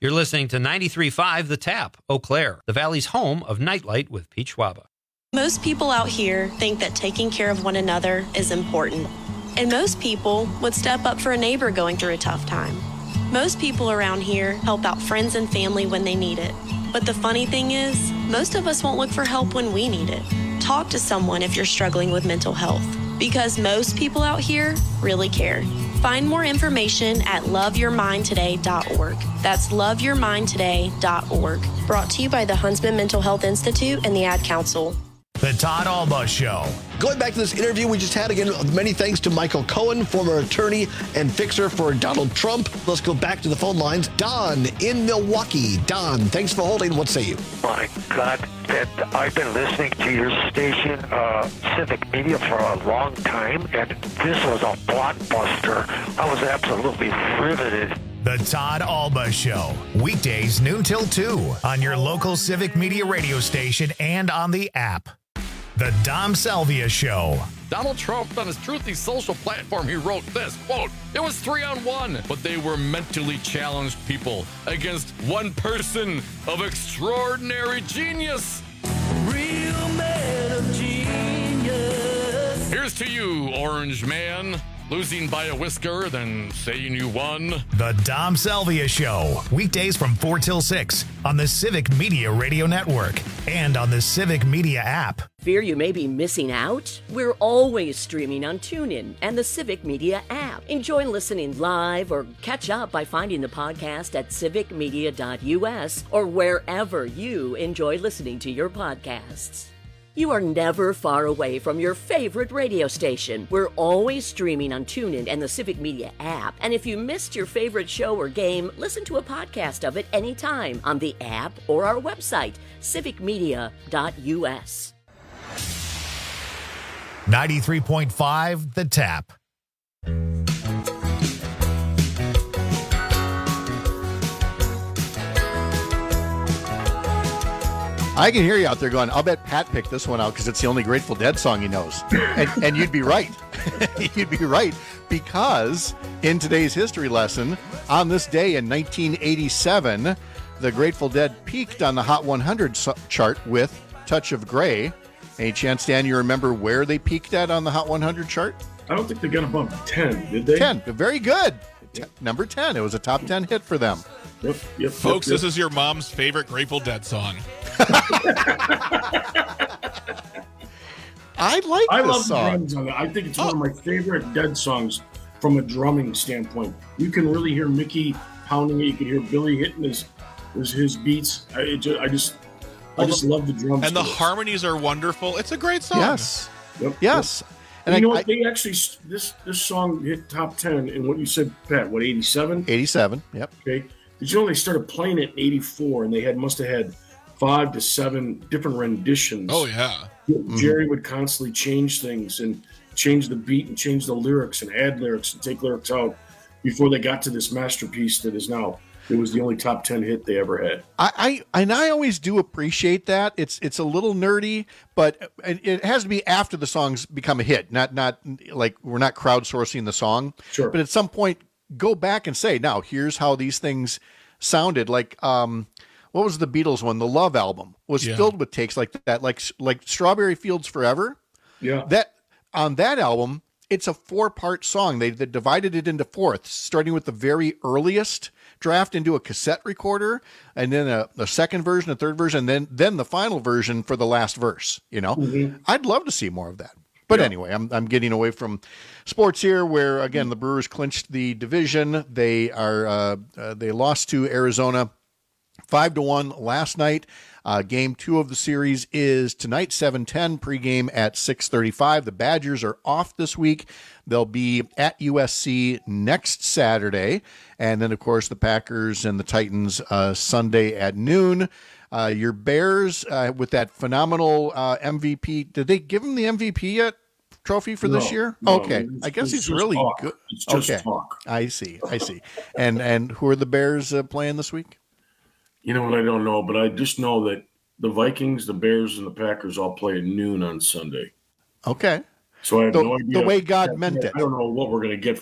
You're listening to ninety-three point five The Tap, Eau Claire, the Valley's home of Nightlight with Pete Schwaba. Most people out here think that taking care of one another is important. And most people would step up for a neighbor going through a tough time. Most people around here help out friends and family when they need it. But the funny thing is, most of us won't look for help when we need it. Talk to someone if you're struggling with mental health, because most people out here really care. Find more information at love your mind today dot org. That's love your mind today dot org. Brought to you by the Huntsman Mental Health Institute and the Ad Council. The Todd Alba Show. Going back to this interview we just had, again, many thanks to Michael Cohen, former attorney and fixer for Donald Trump. Let's go back to the phone lines. Don in Milwaukee. Don, thanks for holding. What say you? My God, that I've been listening to your station, uh, Civic Media, for a long time, and this was a blockbuster. I was absolutely riveted. The Todd Alba Show. Weekdays noon till two on your local Civic Media radio station and on the app. The Dom Salvia Show. Donald Trump, on his Truthy social platform, he wrote this, quote, "It was three on one, but they were mentally challenged people against one person of extraordinary genius." Real man of genius. Here's to you, Orange Man. Losing by a whisker, then saying you won. The Dom Salvia Show. Weekdays from four till six on the Civic Media Radio Network and on the Civic Media app. Fear you may be missing out? We're always streaming on TuneIn and the Civic Media app. Enjoy listening live or catch up by finding the podcast at civic media dot u s or wherever you enjoy listening to your podcasts. You are never far away from your favorite radio station. We're always streaming on TuneIn and the Civic Media app. And if you missed your favorite show or game, listen to a podcast of it anytime on the app or our website, civic media dot u s. ninety-three point five The Tap. I can hear you out there going, I'll bet Pat picked this one out because it's the only Grateful Dead song he knows. And, and you'd be right. You'd be right, because in today's history lesson, on this day in nineteen eighty-seven, the Grateful Dead peaked on the Hot one hundred chart with Touch of Grey. Any chance, Dan, you remember where they peaked at on the Hot one hundred chart? I don't think they got above ten, did they? ten. Very good. T- number ten. It was a top ten hit for them. Yep, yep, Folks, yep, this is your mom's favorite Grateful Dead song. I like I this love song. the drums on it. I think it's one of my favorite Dead songs from a drumming standpoint. You can really hear Mickey pounding it. You can hear Billy hitting his his, his beats. I, it just, I just, I just love the drums. And the harmonies are wonderful. It's a great song. Yes. Yep, yes. Yep. And you I, know what? I, They actually this this song hit top ten in what you said, Pat. What, eighty-seven? eighty-seven. Yep. Okay. Did you know they started playing it in eighty-four, and they had must have had five to seven different renditions. Oh yeah. Jerry mm-hmm. would constantly change things and change the beat and change the lyrics and add lyrics and take lyrics out before they got to this masterpiece that is now. It was the only top ten hit they ever had. I, I and I always do appreciate that. It's it's a little nerdy, but it has to be after the songs become a hit. Not not like we're not crowdsourcing the song. Sure. But at some point, go back and say, now here's how these things sounded. Like um, what was the Beatles one? The Love album was Yeah. filled with takes like that, like like Strawberry Fields Forever. Yeah. That on that album, it's a four part song. They, they divided it into fourths, starting with the very earliest draft into a cassette recorder, and then a, a second version, a third version, and then then the final version for the last verse. You know, Mm-hmm. I'd love to see more of that. But Yeah. anyway, I'm I'm getting away from sports here, where again the Brewers clinched the division. They are uh, uh, they lost to Arizona five to one last night. Uh, game two of the series is tonight, seven ten, pregame at six thirty-five. The Badgers are off this week. They'll be at U S C next Saturday. And then, of course, the Packers and the Titans uh, Sunday at noon. Uh, your Bears, uh, with that phenomenal uh, M V P, did they give him the M V P yet? Trophy for this No, year? no, okay. it's- I guess it's he's just really talk. good. It's just okay. talk. I see. I see. And, and who are the Bears uh, playing this week? You know what? I don't know, but I just know that the Vikings, the Bears, and the Packers all play at noon on Sunday. Okay. So I have The- no idea. the way God I- meant it. I don't know what we're going to get for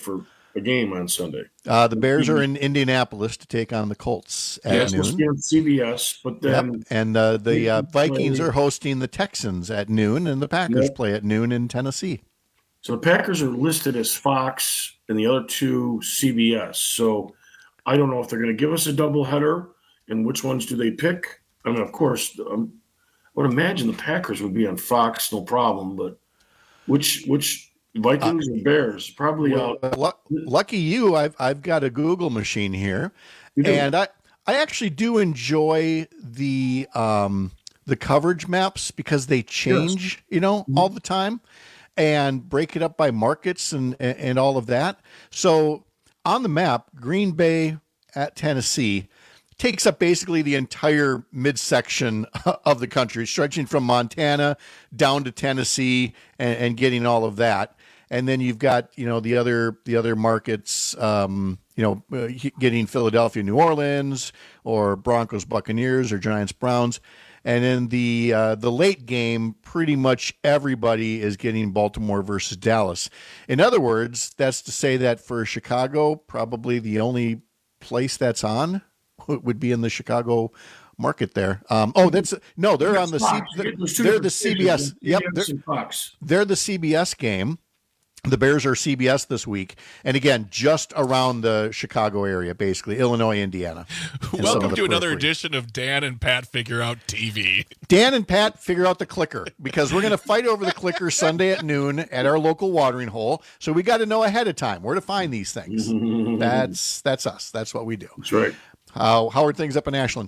a game on Sunday. Uh, the Bears are in Indianapolis to take on the Colts at yeah, it's noon. supposed to be on C B S, but then Yep. And uh, the uh, Vikings play- are hosting the Texans at noon, and the Packers Yep. play at noon in Tennessee. So the Packers are listed as Fox and the other two C B S. So I don't know if they're going to give us a doubleheader and which ones do they pick. I mean, of course, um, I would imagine the Packers would be on Fox, no problem. But which which Vikings uh, or Bears? Probably well, out. L- lucky you, I've I've got a Google machine here, and I I actually do enjoy the um the coverage maps because they change, yes. you know, mm-hmm. all the time. And break it up by markets and, and and all of that. So on the map, Green Bay at Tennessee takes up basically the entire midsection of the country, stretching from Montana down to Tennessee and, and getting all of that. And then you've got, you know, the other the other markets, um, you know, uh, getting Philadelphia, New Orleans, or Broncos, Buccaneers, or Giants, Browns. And in the uh, the late game, pretty much everybody is getting Baltimore versus Dallas. In other words, that's to say that for Chicago, probably the only place that's on would be in the Chicago market there. Um, oh, that's no, they're on the C, they're, they're the C B S. Yep, they're, they're the C B S game. The Bears are C B S this week, and again, just around the Chicago area, basically Illinois, Indiana. Welcome to another edition of Dan and Pat Figure Out T V. Dan and Pat figure out the clicker, because we're going to fight over the clicker Sunday at noon at our local watering hole. So we got to know ahead of time where to find these things. That's that's us. That's what we do. That's right. How how are things up in Ashland?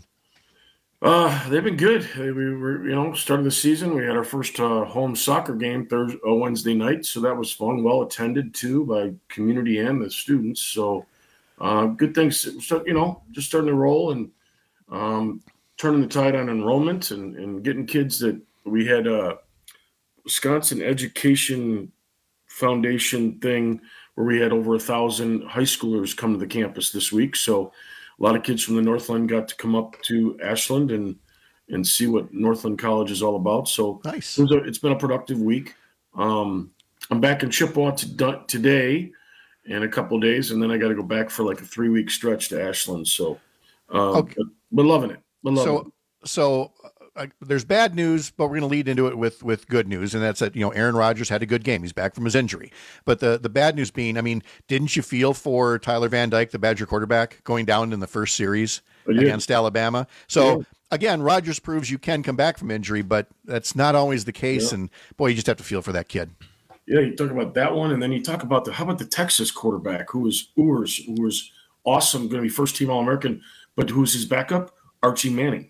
Uh, they've been good. We were, you know, started the season. We had our first uh, home soccer game Thursday, uh, Wednesday night, so that was fun. Well attended too by community and the students. So, uh, good things. You know, just starting to roll and um, turning the tide on enrollment and, and getting kids that we had a Wisconsin Education Foundation thing where we had over a thousand high schoolers come to the campus this week. So. A lot of kids from the Northland got to come up to Ashland and and see what Northland College is all about. So nice. It was a, it's been a productive week. Um, I'm back in Chippewa to, today in a couple of days, and then I got to go back for like a three week stretch to Ashland. So, um, okay. but, but loving it. But loving so it. so. Uh, there's bad news, but we're going to lead into it with, with good news, and that's that, you know, Aaron Rodgers had a good game. He's back from his injury. But the, the bad news being, I mean, didn't you feel for Tyler Van Dyke, the Badger quarterback, going down in the first series against Alabama? So, yeah. Again, Rodgers proves you can come back from injury, but that's not always the case. Yeah. And, boy, you just have to feel for that kid. Yeah, you talk about that one, and then you talk about the – how about the Texas quarterback who was Urs, who was awesome, going to be first-team All-American, but who's his backup? Archie Manning.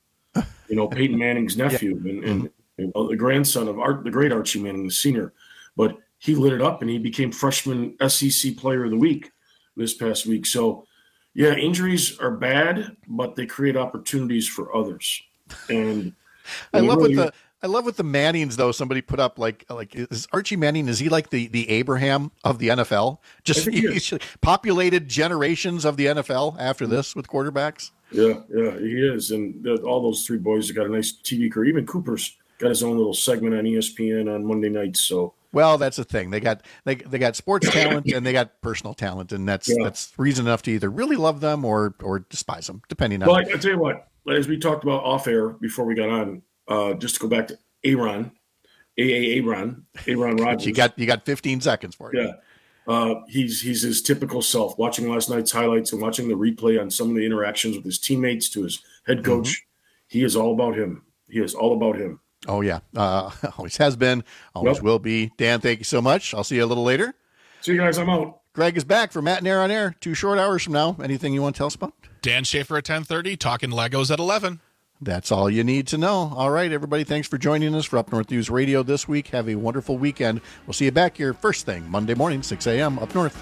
You know, Peyton Manning's nephew yeah. and, and, and the grandson of Art, the great Archie Manning, the senior. But he lit it up, and he became freshman S E C Player of the Week this past week. So, yeah, injuries are bad, but they create opportunities for others. And I love really, with the I love with the Mannings though. Somebody put up like like is Archie Manning? Is he like the the Abraham of the N F L? Just he populated generations of the N F L after this with quarterbacks. Yeah, yeah, he is, and the, all those three boys have got a nice T V career. Even Cooper's got his own little segment on E S P N on Monday nights. So, well, that's the thing. They got they they got sports talent and they got personal talent, and that's yeah. that's reason enough to either really love them or or despise them, depending on. Well, I, I tell you what, as we talked about off air before we got on, uh, just to go back to Aaron, A A Aaron, Aaron Rodgers. you got you got fifteen seconds for it. Yeah. Uh, he's he's his typical self. Watching last night's highlights and watching the replay on some of the interactions with his teammates to his head coach, mm-hmm. he is all about him. He is all about him. Oh yeah, uh, always has been, always yep. will be. Dan, thank you so much. I'll see you a little later. See you guys. I'm out. Greg is back for Matt and Air on Air. Two short hours from now. Anything you want to tell us about? Dan Schaefer at ten thirty. Talking Legos at eleven. That's all you need to know. All right, everybody, thanks for joining us for Up North News Radio this week. Have a wonderful weekend. We'll see you back here first thing Monday morning, six a.m. Up North.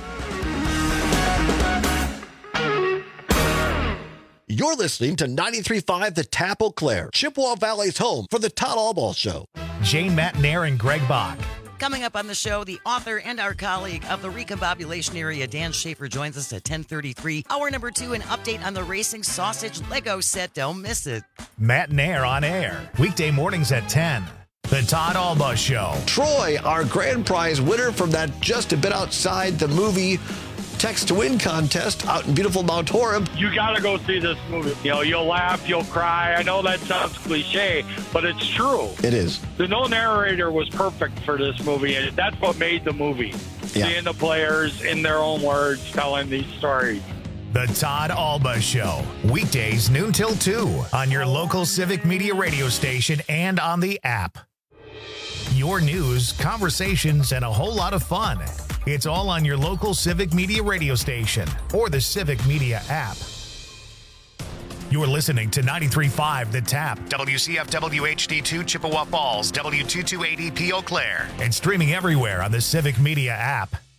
You're listening to ninety-three point five The Tap Eau Claire, Chippewa Valley's home for the Todd Allball Show. Jane Mattinaire and Greg Bach. Coming up on the show, the author and our colleague of the recombobulation area, Dan Schaefer, joins us at ten thirty-three. Hour number two, an update on the Racing Sausage Lego set. Don't miss it. Mattinaire on Air, weekday mornings at ten. The Todd Alba Show. Troy, our grand prize winner from that Just a Bit Outside the Movie Text to Win contest out in beautiful Mount Horeb. You got to go see this movie. You know, you'll laugh, you'll cry. I know that sounds cliche, but it's true. It is. The no narrator was perfect for this movie, and that's what made the movie. Yeah. Seeing the players in their own words telling these stories. The Todd Alba Show. Weekdays noon till two on your local Civic Media radio station and on the app. Your news, conversations, and a whole lot of fun. It's all on your local Civic Media radio station or the Civic Media app. You're listening to ninety-three point five The Tap, W C F W H D two Chippewa Falls, W two two eight E P Eau Claire, and streaming everywhere on the Civic Media app.